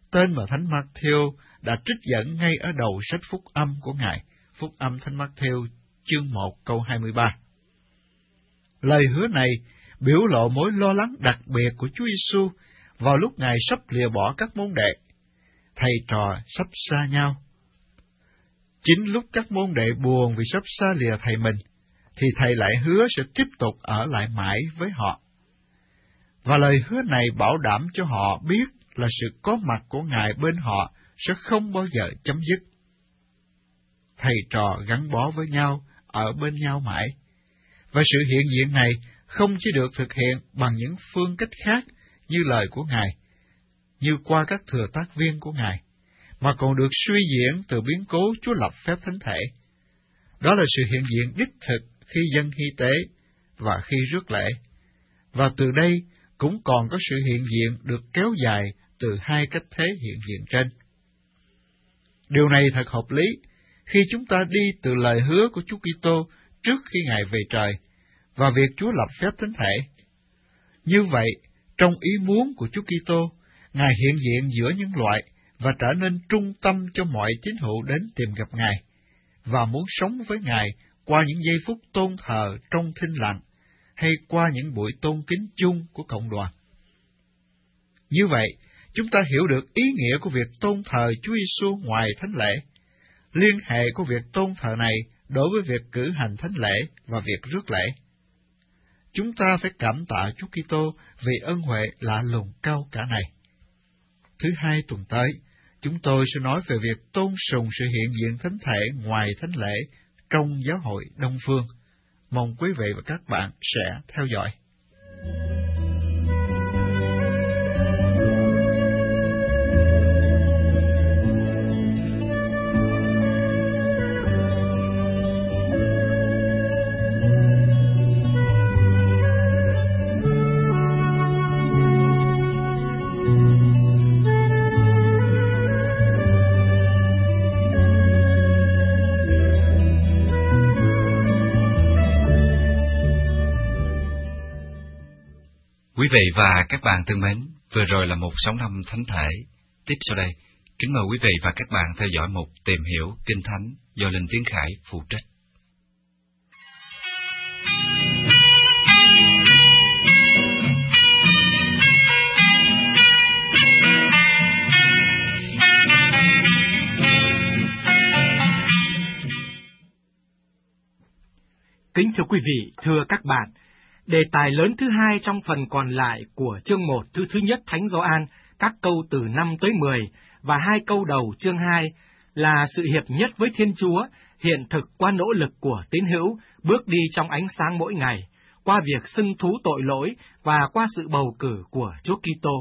tên mà Thánh Matthew đã trích dẫn ngay ở đầu sách Phúc Âm của Ngài, Phúc Âm Thánh Matthew chương 1 câu 23. Lời hứa này biểu lộ mối lo lắng đặc biệt của Chúa Giêsu vào lúc Ngài sắp lìa bỏ các môn đệ. Thầy trò sắp xa nhau. Chính lúc các môn đệ buồn vì sắp xa lìa Thầy mình, thì Thầy lại hứa sẽ tiếp tục ở lại mãi với họ. Và lời hứa này bảo đảm cho họ biết là sự có mặt của Ngài bên họ sẽ không bao giờ chấm dứt. Thầy trò gắn bó với nhau, ở bên nhau mãi. Và sự hiện diện này không chỉ được thực hiện bằng những phương cách khác như lời của Ngài, như qua các thừa tác viên của Ngài, mà còn được suy diễn từ biến cố Chúa lập phép thánh thể. Đó là sự hiện diện đích thực khi dâng hy tế và khi rước lễ. Và từ đây cũng còn có sự hiện diện được kéo dài từ hai cách thế hiện diện trên. Điều này thật hợp lý khi chúng ta đi từ lời hứa của Chúa Kitô trước khi Ngài về trời và việc Chúa lập phép thánh thể. Như vậy, trong ý muốn của Chúa Kitô, Ngài hiện diện giữa nhân loại và trở nên trung tâm cho mọi tín hữu đến tìm gặp Ngài và muốn sống với Ngài qua những giây phút tôn thờ trong thinh lặng hay qua những buổi tôn kính chung của cộng đoàn. Như vậy, chúng ta hiểu được ý nghĩa của việc tôn thờ Chúa Giêsu ngoài thánh lễ, liên hệ của việc tôn thờ này đối với việc cử hành thánh lễ và việc rước lễ. Chúng ta phải cảm tạ Chúa Kitô vì ân huệ lạ lùng cao cả này. Thứ hai tuần tới, chúng tôi sẽ nói về việc tôn sùng sự hiện diện thánh thể ngoài thánh lễ trong giáo hội Đông Phương. Mong quý vị và các bạn sẽ theo dõi. Quý vị và các bạn thân mến, vừa rồi là một sống năm thánh thể. Tiếp sau đây, kính mời quý vị và các bạn theo dõi mục Tìm hiểu Kinh Thánh do Linh Tiến Khải phụ trách. Kính thưa quý vị, thưa các bạn, đề tài lớn thứ hai trong phần còn lại của chương 1 thứ nhất Thánh Gioan, các câu từ 5 tới 10 và 2 câu đầu chương 2 là sự hiệp nhất với Thiên Chúa, hiện thực qua nỗ lực của tín hữu bước đi trong ánh sáng mỗi ngày, qua việc xưng thú tội lỗi và qua sự bầu cử của Chúa Kitô.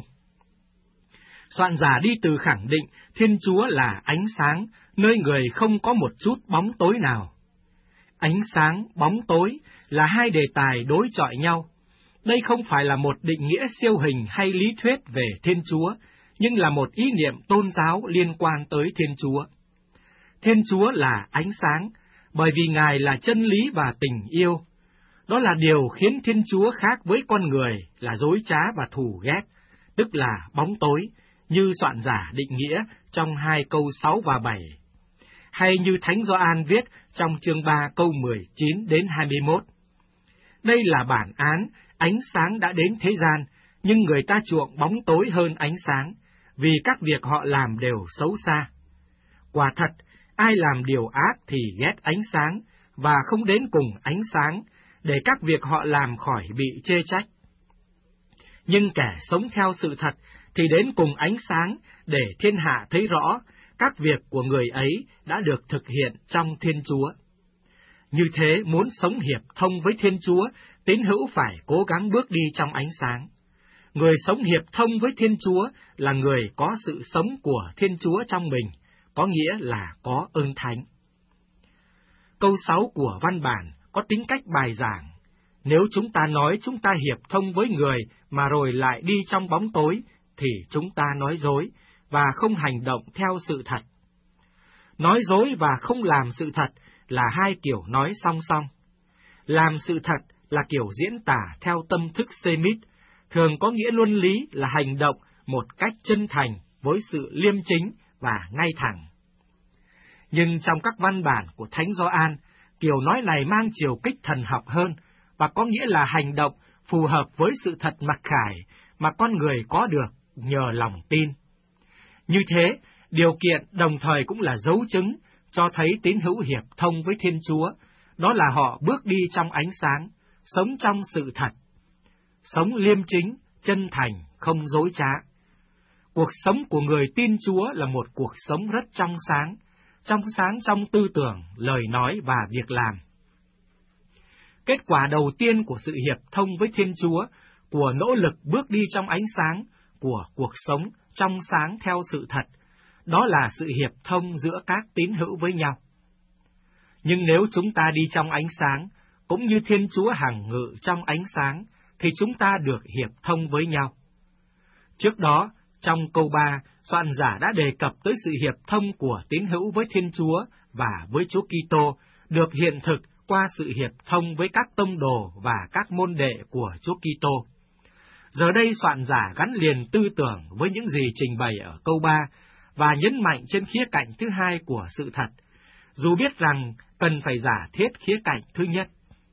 Soạn giả đi từ khẳng định Thiên Chúa là ánh sáng, nơi người không có một chút bóng tối nào. Ánh sáng, bóng tối là hai đề tài đối chọi nhau. Đây không phải là một định nghĩa siêu hình hay lý thuyết về Thiên Chúa, nhưng là một ý niệm tôn giáo liên quan tới Thiên Chúa. Thiên Chúa là ánh sáng, bởi vì Ngài là chân lý và tình yêu. Đó là điều khiến Thiên Chúa khác với con người là dối trá và thù ghét, tức là bóng tối, như soạn giả định nghĩa trong 2 câu 6 và 7. Hay như Thánh Gioan viết trong chương 3 câu 19 đến 21. Đây là bản án, ánh sáng đã đến thế gian, nhưng người ta chuộng bóng tối hơn ánh sáng, vì các việc họ làm đều xấu xa. Quả thật, ai làm điều ác thì ghét ánh sáng, và không đến cùng ánh sáng, để các việc họ làm khỏi bị chê trách. Nhưng kẻ sống theo sự thật thì đến cùng ánh sáng, để thiên hạ thấy rõ các việc của người ấy đã được thực hiện trong Thiên Chúa. Như thế, muốn sống hiệp thông với Thiên Chúa, tín hữu phải cố gắng bước đi trong ánh sáng. Người sống hiệp thông với Thiên Chúa là người có sự sống của Thiên Chúa trong mình, có nghĩa là có ơn thánh. Câu 6 của văn bản có tính cách bài giảng. Nếu chúng ta nói chúng ta hiệp thông với người mà rồi lại đi trong bóng tối, thì chúng ta nói dối và không hành động theo sự thật. Nói dối và không làm sự thật là hai kiểu nói song song. Làm sự thật là kiểu diễn tả theo tâm thức Semit, thường có nghĩa luân lý là hành động một cách chân thành, với sự liêm chính và ngay thẳng. Nhưng trong các văn bản của Thánh Gioan, kiểu nói này mang chiều kích thần học hơn, và có nghĩa là hành động phù hợp với sự thật mặc khải mà con người có được nhờ lòng tin. Như thế, điều kiện đồng thời cũng là dấu chứng cho thấy tín hữu hiệp thông với Thiên Chúa, đó là họ bước đi trong ánh sáng, sống trong sự thật, sống liêm chính, chân thành, không dối trá. Cuộc sống của người tin Chúa là một cuộc sống rất trong sáng trong tư tưởng, lời nói và việc làm. Kết quả đầu tiên của sự hiệp thông với Thiên Chúa, của nỗ lực bước đi trong ánh sáng, của cuộc sống trong sáng theo sự thật, đó là sự hiệp thông giữa các tín hữu với nhau. Nhưng nếu chúng ta đi trong ánh sáng, cũng như Thiên Chúa hằng ngự trong ánh sáng, thì chúng ta được hiệp thông với nhau. Trước đó, trong câu 3, soạn giả đã đề cập tới sự hiệp thông của tín hữu với Thiên Chúa và với Chúa Kitô, được hiện thực qua sự hiệp thông với các tông đồ và các môn đệ của Chúa Kitô. Giờ đây soạn giả gắn liền tư tưởng với những gì trình bày ở câu 3 và nhấn mạnh trên khía cạnh thứ hai của sự thật, dù biết rằng cần phải giả thiết khía cạnh thứ nhất.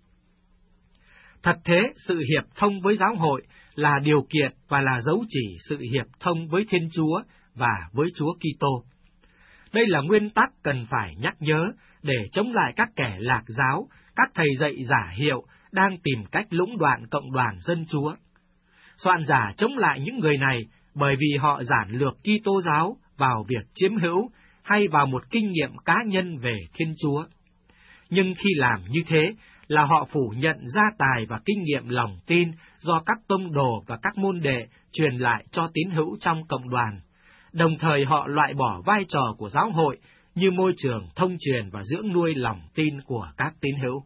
Thật thế, sự hiệp thông với giáo hội là điều kiện và là dấu chỉ sự hiệp thông với Thiên Chúa và với Chúa Kitô. Đây là nguyên tắc cần phải nhắc nhớ để chống lại các kẻ lạc giáo, các thầy dạy giả hiệu đang tìm cách lũng đoạn cộng đoàn dân Chúa. Soạn giả chống lại những người này bởi vì họ giản lược Kitô giáo vào việc chiếm hữu hay vào một kinh nghiệm cá nhân về Thiên Chúa. Nhưng khi làm như thế là họ phủ nhận gia tài và kinh nghiệm lòng tin do các tông đồ và các môn đệ truyền lại cho tín hữu trong cộng đoàn. Đồng thời họ loại bỏ vai trò của giáo hội như môi trường thông truyền và dưỡng nuôi lòng tin của các tín hữu.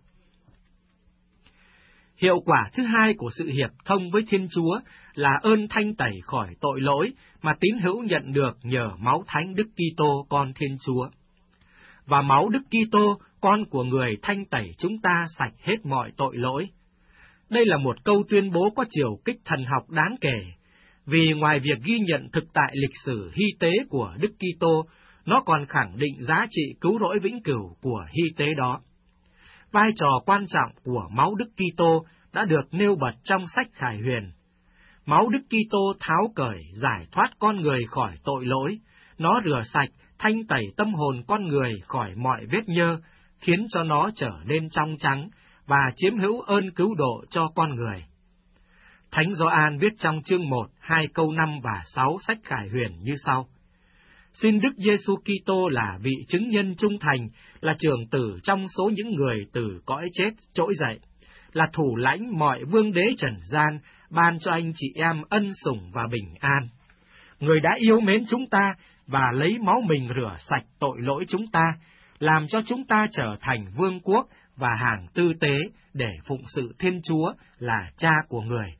Hiệu quả thứ hai của sự hiệp thông với Thiên Chúa là ơn thanh tẩy khỏi tội lỗi mà tín hữu nhận được nhờ máu thánh Đức Kitô con Thiên Chúa. Và máu Đức Kitô, con của người, thanh tẩy chúng ta sạch hết mọi tội lỗi. Đây là một câu tuyên bố có chiều kích thần học đáng kể, vì ngoài việc ghi nhận thực tại lịch sử hy tế của Đức Kitô, nó còn khẳng định giá trị cứu rỗi vĩnh cửu của hy tế đó. Vai trò quan trọng của máu Đức Kitô đã được nêu bật trong sách Khải Huyền. Máu Đức Kitô tháo cởi, giải thoát con người khỏi tội lỗi, nó rửa sạch, thanh tẩy tâm hồn con người khỏi mọi vết nhơ, khiến cho nó trở nên trong trắng và chiếm hữu ơn cứu độ cho con người. Thánh Gioan viết trong chương 1, 2 câu 5 và 6 sách Khải Huyền như sau: Xin Đức Giêsu Kitô là vị chứng nhân trung thành, là trưởng tử trong số những người từ cõi chết trỗi dậy, là thủ lãnh mọi vương đế trần gian, ban cho anh chị em ân sủng và bình an. Người đã yêu mến chúng ta và lấy máu mình rửa sạch tội lỗi chúng ta, làm cho chúng ta trở thành vương quốc và hàng tư tế để phụng sự Thiên Chúa là Cha của người.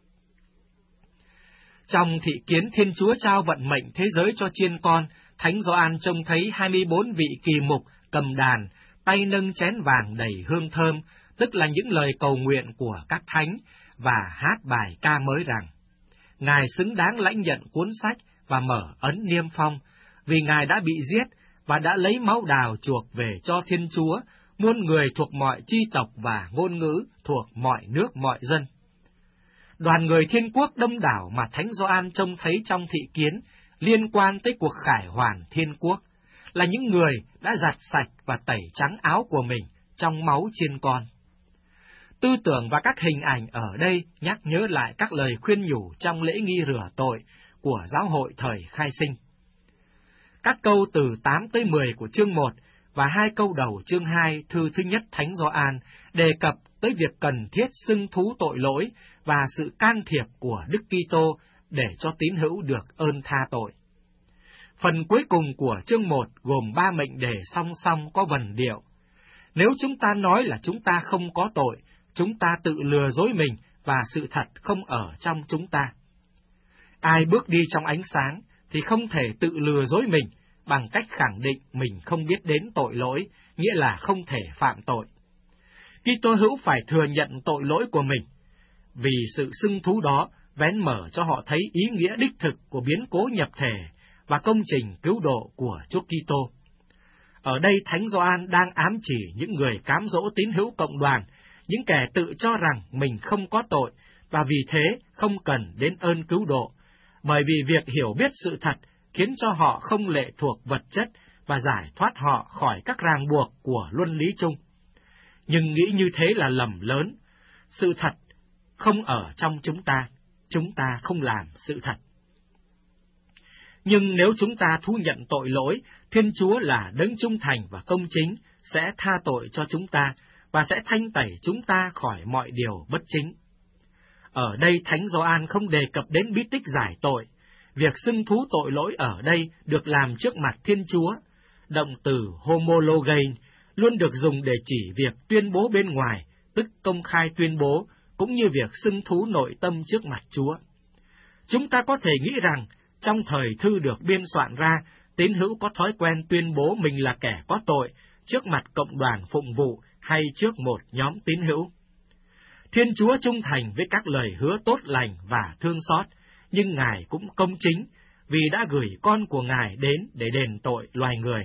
Trong thị kiến Thiên Chúa trao vận mệnh thế giới cho chiên con, Thánh Gioan trông thấy 24 vị kỳ mục cầm đàn, tay nâng chén vàng đầy hương thơm, tức là những lời cầu nguyện của các thánh, và hát bài ca mới rằng: Ngài xứng đáng lãnh nhận cuốn sách và mở ấn niêm phong, vì Ngài đã bị giết và đã lấy máu đào chuộc về cho Thiên Chúa, muôn người thuộc mọi chi tộc và ngôn ngữ, thuộc mọi nước mọi dân. Đoàn người thiên quốc đông đảo mà Thánh Gioan trông thấy trong thị kiến liên quan tới cuộc khải hoàn thiên quốc, là những người đã giặt sạch và tẩy trắng áo của mình trong máu chiên con. Tư tưởng và các hình ảnh ở đây nhắc nhớ lại các lời khuyên nhủ trong lễ nghi rửa tội của giáo hội thời khai sinh. Các câu từ 8 tới 10 của chương 1 và 2 câu đầu chương 2 thư thứ nhất Thánh Gioan đề cập tới việc cần thiết xưng thú tội lỗi và sự can thiệp của Đức Kitô để cho tín hữu được ơn tha tội. Phần cuối cùng của chương 1 gồm 3 mệnh đề song song có vần điệu: Nếu chúng ta nói là chúng ta không có tội, chúng ta tự lừa dối mình và sự thật không ở trong chúng ta. Ai bước đi trong ánh sáng thì không thể tự lừa dối mình bằng cách khẳng định mình không biết đến tội lỗi, nghĩa là không thể phạm tội. Kitô hữu phải thừa nhận tội lỗi của mình, vì sự xưng thú đó vén mở cho họ thấy ý nghĩa đích thực của biến cố nhập thể và công trình cứu độ của Chúa Kitô. Ở đây Thánh Gioan đang ám chỉ những người cám dỗ tín hữu cộng đoàn, những kẻ tự cho rằng mình không có tội và vì thế không cần đến ơn cứu độ, bởi vì việc hiểu biết sự thật khiến cho họ không lệ thuộc vật chất và giải thoát họ khỏi các ràng buộc của luân lý chung. Nhưng nghĩ như thế là lầm lớn. Sự thật không ở trong chúng ta không làm sự thật. Nhưng nếu chúng ta thú nhận tội lỗi, Thiên Chúa là đấng trung thành và công chính, sẽ tha tội cho chúng ta và sẽ thanh tẩy chúng ta khỏi mọi điều bất chính. Ở đây Thánh Gioan không đề cập đến bí tích giải tội. Việc xưng thú tội lỗi ở đây được làm trước mặt Thiên Chúa. Động từ homologein luôn được dùng để chỉ việc tuyên bố bên ngoài, tức công khai tuyên bố, cũng như việc xưng thú nội tâm trước mặt Chúa. Chúng ta có thể nghĩ rằng, trong thời thư được biên soạn ra, tín hữu có thói quen tuyên bố mình là kẻ có tội trước mặt cộng đoàn phụng vụ hay trước một nhóm tín hữu. Thiên Chúa trung thành với các lời hứa tốt lành và thương xót, nhưng Ngài cũng công chính vì đã gửi con của Ngài đến để đền tội loài người.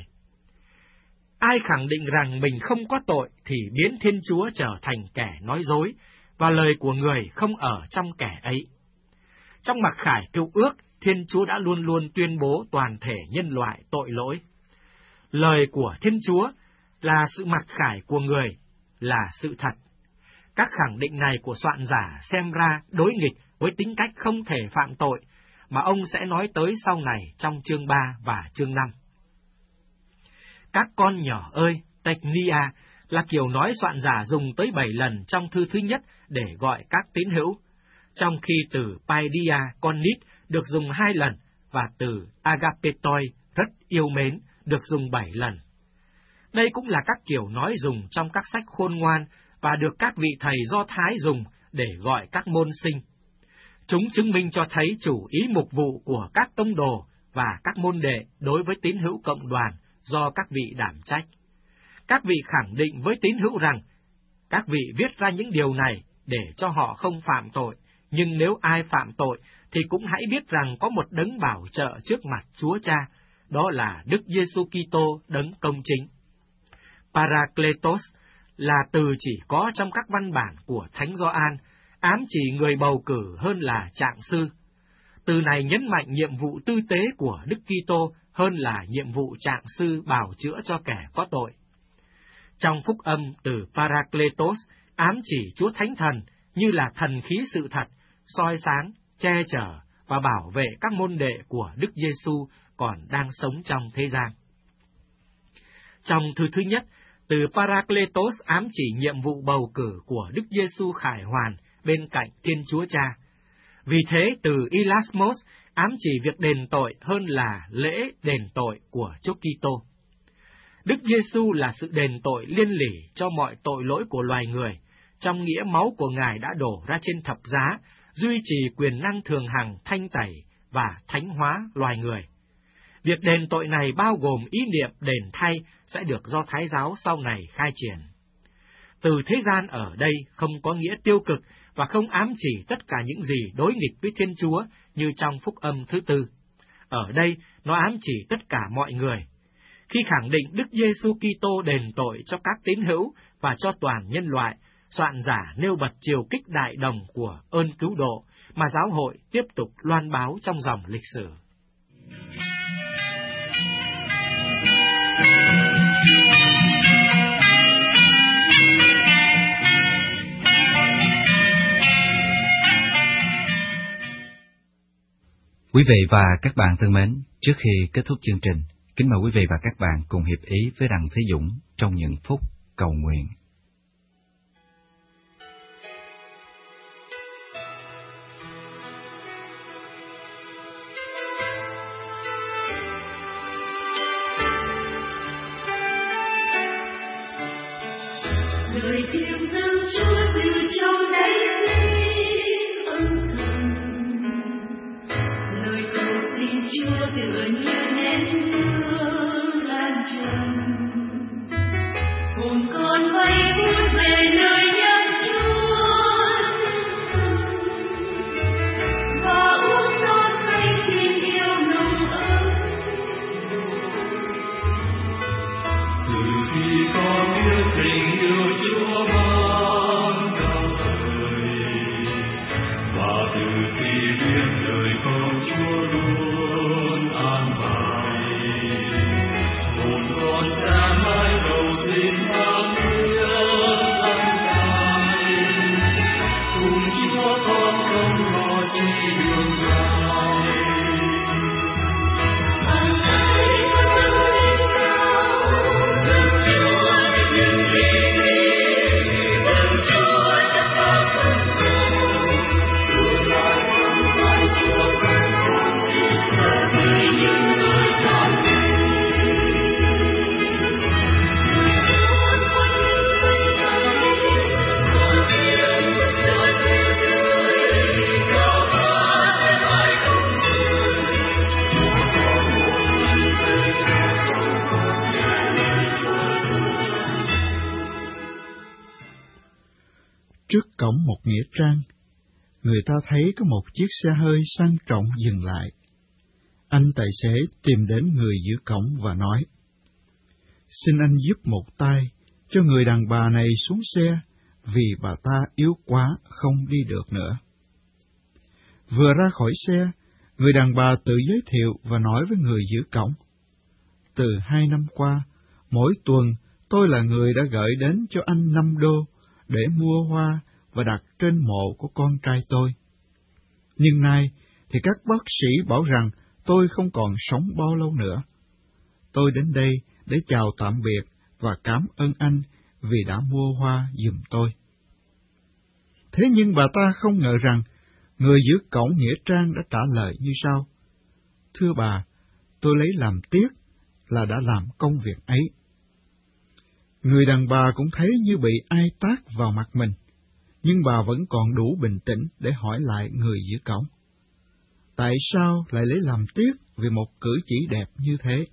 Ai khẳng định rằng mình không có tội thì biến Thiên Chúa trở thành kẻ nói dối, và lời của người không ở trong kẻ ấy. Trong mặc khải cựu ước, Thiên Chúa đã luôn luôn tuyên bố toàn thể nhân loại tội lỗi. Lời của Thiên Chúa là sự mặc khải của người, là sự thật. Các khẳng định này của soạn giả xem ra đối nghịch với tính cách không thể phạm tội mà ông sẽ nói tới sau này trong chương 3 và chương 5. Các con nhỏ ơi, teknia là kiểu nói soạn giả dùng tới 7 lần trong thư thứ nhất để gọi các tín hữu, trong khi từ paidia con nít được dùng 2 lần và từ agapetoi rất yêu mến được dùng 7 lần. Đây cũng là các kiểu nói dùng trong các sách khôn ngoan và được các vị thầy Do Thái dùng để gọi các môn sinh. Chúng chứng minh cho thấy chủ ý mục vụ của các tông đồ và các môn đệ đối với tín hữu cộng đoàn do các vị đảm trách. Các vị khẳng định với tín hữu rằng các vị viết ra những điều này để cho họ không phạm tội, nhưng nếu ai phạm tội thì cũng hãy biết rằng có một đấng bảo trợ trước mặt Chúa Cha, đó là Đức Giêsu Kitô đấng công chính. Parakletos là từ chỉ có trong các văn bản của Thánh Gioan, ám chỉ người bầu cử hơn là trạng sư. Từ này nhấn mạnh nhiệm vụ tư tế của Đức Kitô hơn là nhiệm vụ trạng sư bào chữa cho kẻ có tội. Trong phúc âm từ Parakletos ám chỉ Chúa Thánh Thần như là thần khí sự thật, soi sáng, che chở và bảo vệ các môn đệ của Đức Giêsu còn đang sống trong thế gian. Trong thư thứ nhất, từ Parakletos ám chỉ nhiệm vụ bầu cử của Đức Giêsu khải hoàn bên cạnh Thiên Chúa Cha. Vì thế, từ Ilasmos ám chỉ việc đền tội hơn là lễ đền tội của Chúa Kitô. Đức Giêsu là sự đền tội liên lỉ cho mọi tội lỗi của loài người, trong nghĩa máu của Ngài đã đổ ra trên thập giá, duy trì quyền năng thường hằng thanh tẩy và thánh hóa loài người. Việc đền tội này bao gồm ý niệm đền thay sẽ được Do Thái giáo sau này khai triển. Từ thế gian ở đây không có nghĩa tiêu cực và không ám chỉ tất cả những gì đối nghịch với Thiên Chúa như trong phúc âm thứ 4. Ở đây nó ám chỉ tất cả mọi người. Khi khẳng định Đức Giêsu Kitô đền tội cho các tín hữu và cho toàn nhân loại, soạn giả nêu bật chiều kích đại đồng của ơn cứu độ mà giáo hội tiếp tục loan báo trong dòng lịch sử. Quý vị và các bạn thân mến, trước khi kết thúc chương trình, kính mời quý vị và các bạn cùng hiệp ý với Đặng Thế Dũng trong những phút cầu nguyện. Lời tiếng dâng Chúa từ trong đáy tim âm thầm, lời cầu xin Chúa tựa như nén hương lan tràn, hồn con bay vút về nơi nhân Chúa và uống non cay tình yêu nồng ấm Chúa ban cả đời, và từ khi biết lời con Chúa luôn an bài. Hồn con sẽ mãi cầu xin tha thứ dâng tay, cùng Chúa con không lo chi đường dài. Trước cổng một nghĩa trang, người ta thấy có một chiếc xe hơi sang trọng dừng lại. Anh tài xế tìm đến người giữ cổng và nói, xin anh giúp một tay cho người đàn bà này xuống xe, vì bà ta yếu quá không đi được nữa. Vừa ra khỏi xe, người đàn bà tự giới thiệu và nói với người giữ cổng, từ 2 năm qua, mỗi tuần tôi là người đã gửi đến cho anh 5 đô để mua hoa và đặt trên mộ của con trai tôi. Nhưng nay thì các bác sĩ bảo rằng tôi không còn sống bao lâu nữa. Tôi đến đây để chào tạm biệt và cảm ơn anh vì đã mua hoa giùm tôi. Thế nhưng bà ta không ngờ rằng người giữ cổng nghĩa trang đã trả lời như sau: thưa bà, tôi lấy làm tiếc là đã làm công việc ấy. Người đàn bà cũng thấy như bị ai tát vào mặt mình, nhưng bà vẫn còn đủ bình tĩnh để hỏi lại người giữ cổng. Tại sao lại lấy làm tiếc vì một cử chỉ đẹp như thế?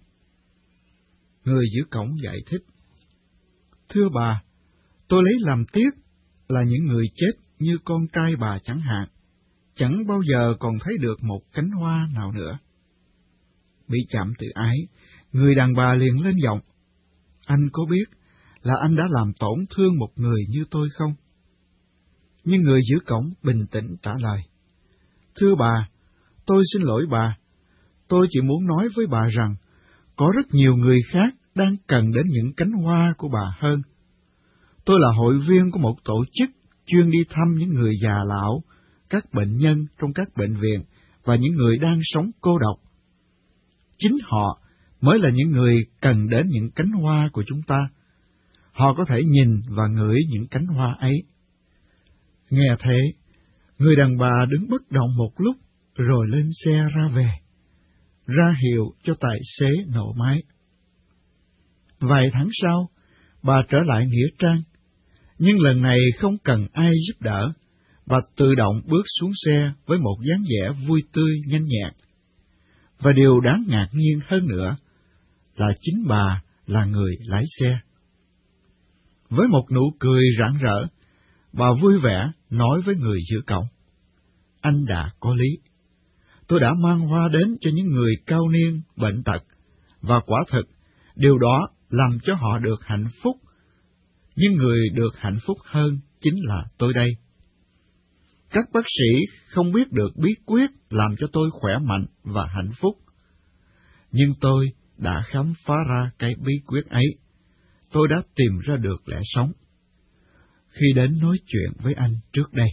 Người giữ cổng giải thích: thưa bà, tôi lấy làm tiếc là những người chết như con trai bà chẳng hạn, chẳng bao giờ còn thấy được một cánh hoa nào nữa. Bị chạm tự ái, người đàn bà liền lên giọng: anh có biết là anh đã làm tổn thương một người như tôi không? Nhưng người giữ cổng bình tĩnh trả lời: thưa bà, tôi xin lỗi bà. Tôi chỉ muốn nói với bà rằng có rất nhiều người khác đang cần đến những cánh hoa của bà hơn. Tôi là hội viên của một tổ chức chuyên đi thăm những người già lão, các bệnh nhân trong các bệnh viện và những người đang sống cô độc. Chính họ mới là những người cần đến những cánh hoa của chúng ta. Họ có thể nhìn và ngửi những cánh hoa ấy. Nghe thế, người đàn bà đứng bất động một lúc, rồi lên xe ra về, ra hiệu cho tài xế nổ máy. Vài tháng sau, bà trở lại nghĩa trang, nhưng lần này không cần ai giúp đỡ, bà tự động bước xuống xe với một dáng vẻ vui tươi nhanh nhẹn. Và điều đáng ngạc nhiên hơn nữa là chính bà là người lái xe. Với một nụ cười rạng rỡ, bà vui vẻ nói với người giữ cổng: anh đã có lý. Tôi đã mang hoa đến cho những người cao niên, bệnh tật, và quả thực, điều đó làm cho họ được hạnh phúc. Nhưng người được hạnh phúc hơn chính là tôi đây. Các bác sĩ không biết được bí quyết làm cho tôi khỏe mạnh và hạnh phúc. Nhưng tôi đã khám phá ra cái bí quyết ấy. Tôi đã tìm ra được lẽ sống khi đến nói chuyện với anh trước đây.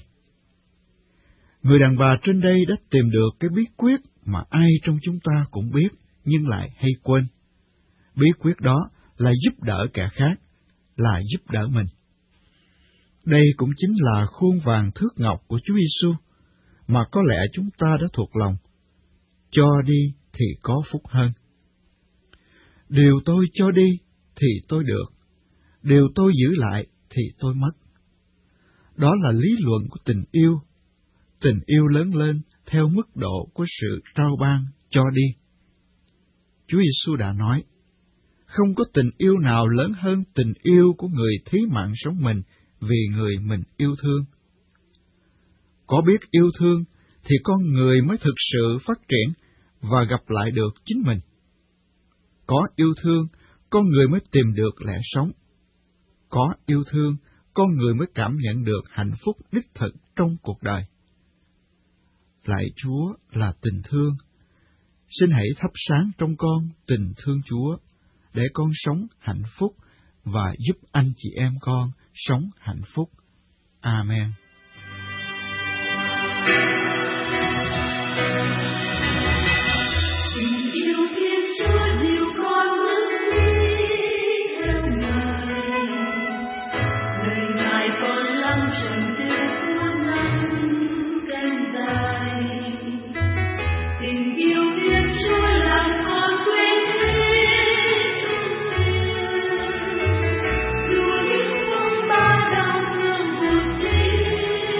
Người đàn bà trên đây đã tìm được cái bí quyết mà ai trong chúng ta cũng biết nhưng lại hay quên. Bí quyết đó là giúp đỡ kẻ khác, là giúp đỡ mình. Đây cũng chính là khuôn vàng thước ngọc của Chúa Giêsu mà có lẽ chúng ta đã thuộc lòng. Cho đi thì có phúc hơn. Điều tôi cho đi thì tôi được, điều tôi giữ lại thì tôi mất. Đó là lý luận của tình yêu. Tình yêu lớn lên theo mức độ của sự trao ban cho đi. Chúa Giêsu đã nói, không có tình yêu nào lớn hơn tình yêu của người thí mạng sống mình vì người mình yêu thương. Có biết yêu thương thì con người mới thực sự phát triển và gặp lại được chính mình. Có yêu thương, con người mới tìm được lẽ sống. Có yêu thương, con người mới cảm nhận được hạnh phúc đích thực trong cuộc đời. Lạy Chúa là tình thương, xin hãy thắp sáng trong con tình thương Chúa, để con sống hạnh phúc và giúp anh chị em con sống hạnh phúc. Amen. Tình yêu Thiên Chúa dìu con bước đi theo Ngài, đời Ngài còn lắm trần thế muôn năm canh dài. Tình yêu Thiên Chúa làm con quên hết dù những phong ba đau thương buồn thế.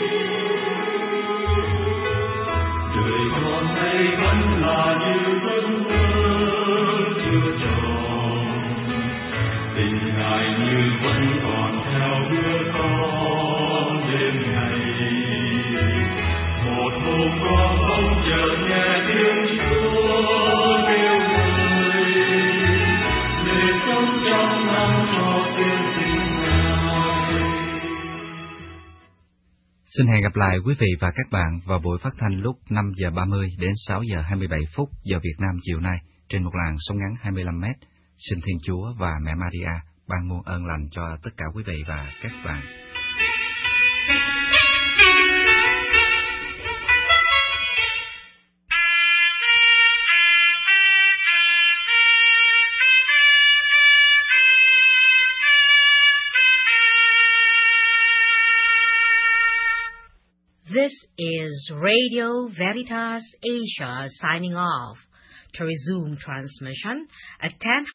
Đời con nay vẫn là như giấc mơ chưa tròn, tình Ngài như vẫn còn theo bước con đêm ngày. Một hôm con không chợt nghe tiếng Chúa kêu người, để sống trong năm cho riêng tình Ngài. Xin hẹn gặp lại quý vị và các bạn vào buổi phát thanh lúc 5 giờ 30 đến 6 giờ 27 phút giờ Việt Nam chiều nay trên một làn sóng ngắn 25 m. Xin Thiên Chúa và Mẹ Maria ban muôn ơn lành cho tất cả quý vị và các bạn. This is Radio Veritas Asia signing off. To resume transmission at 10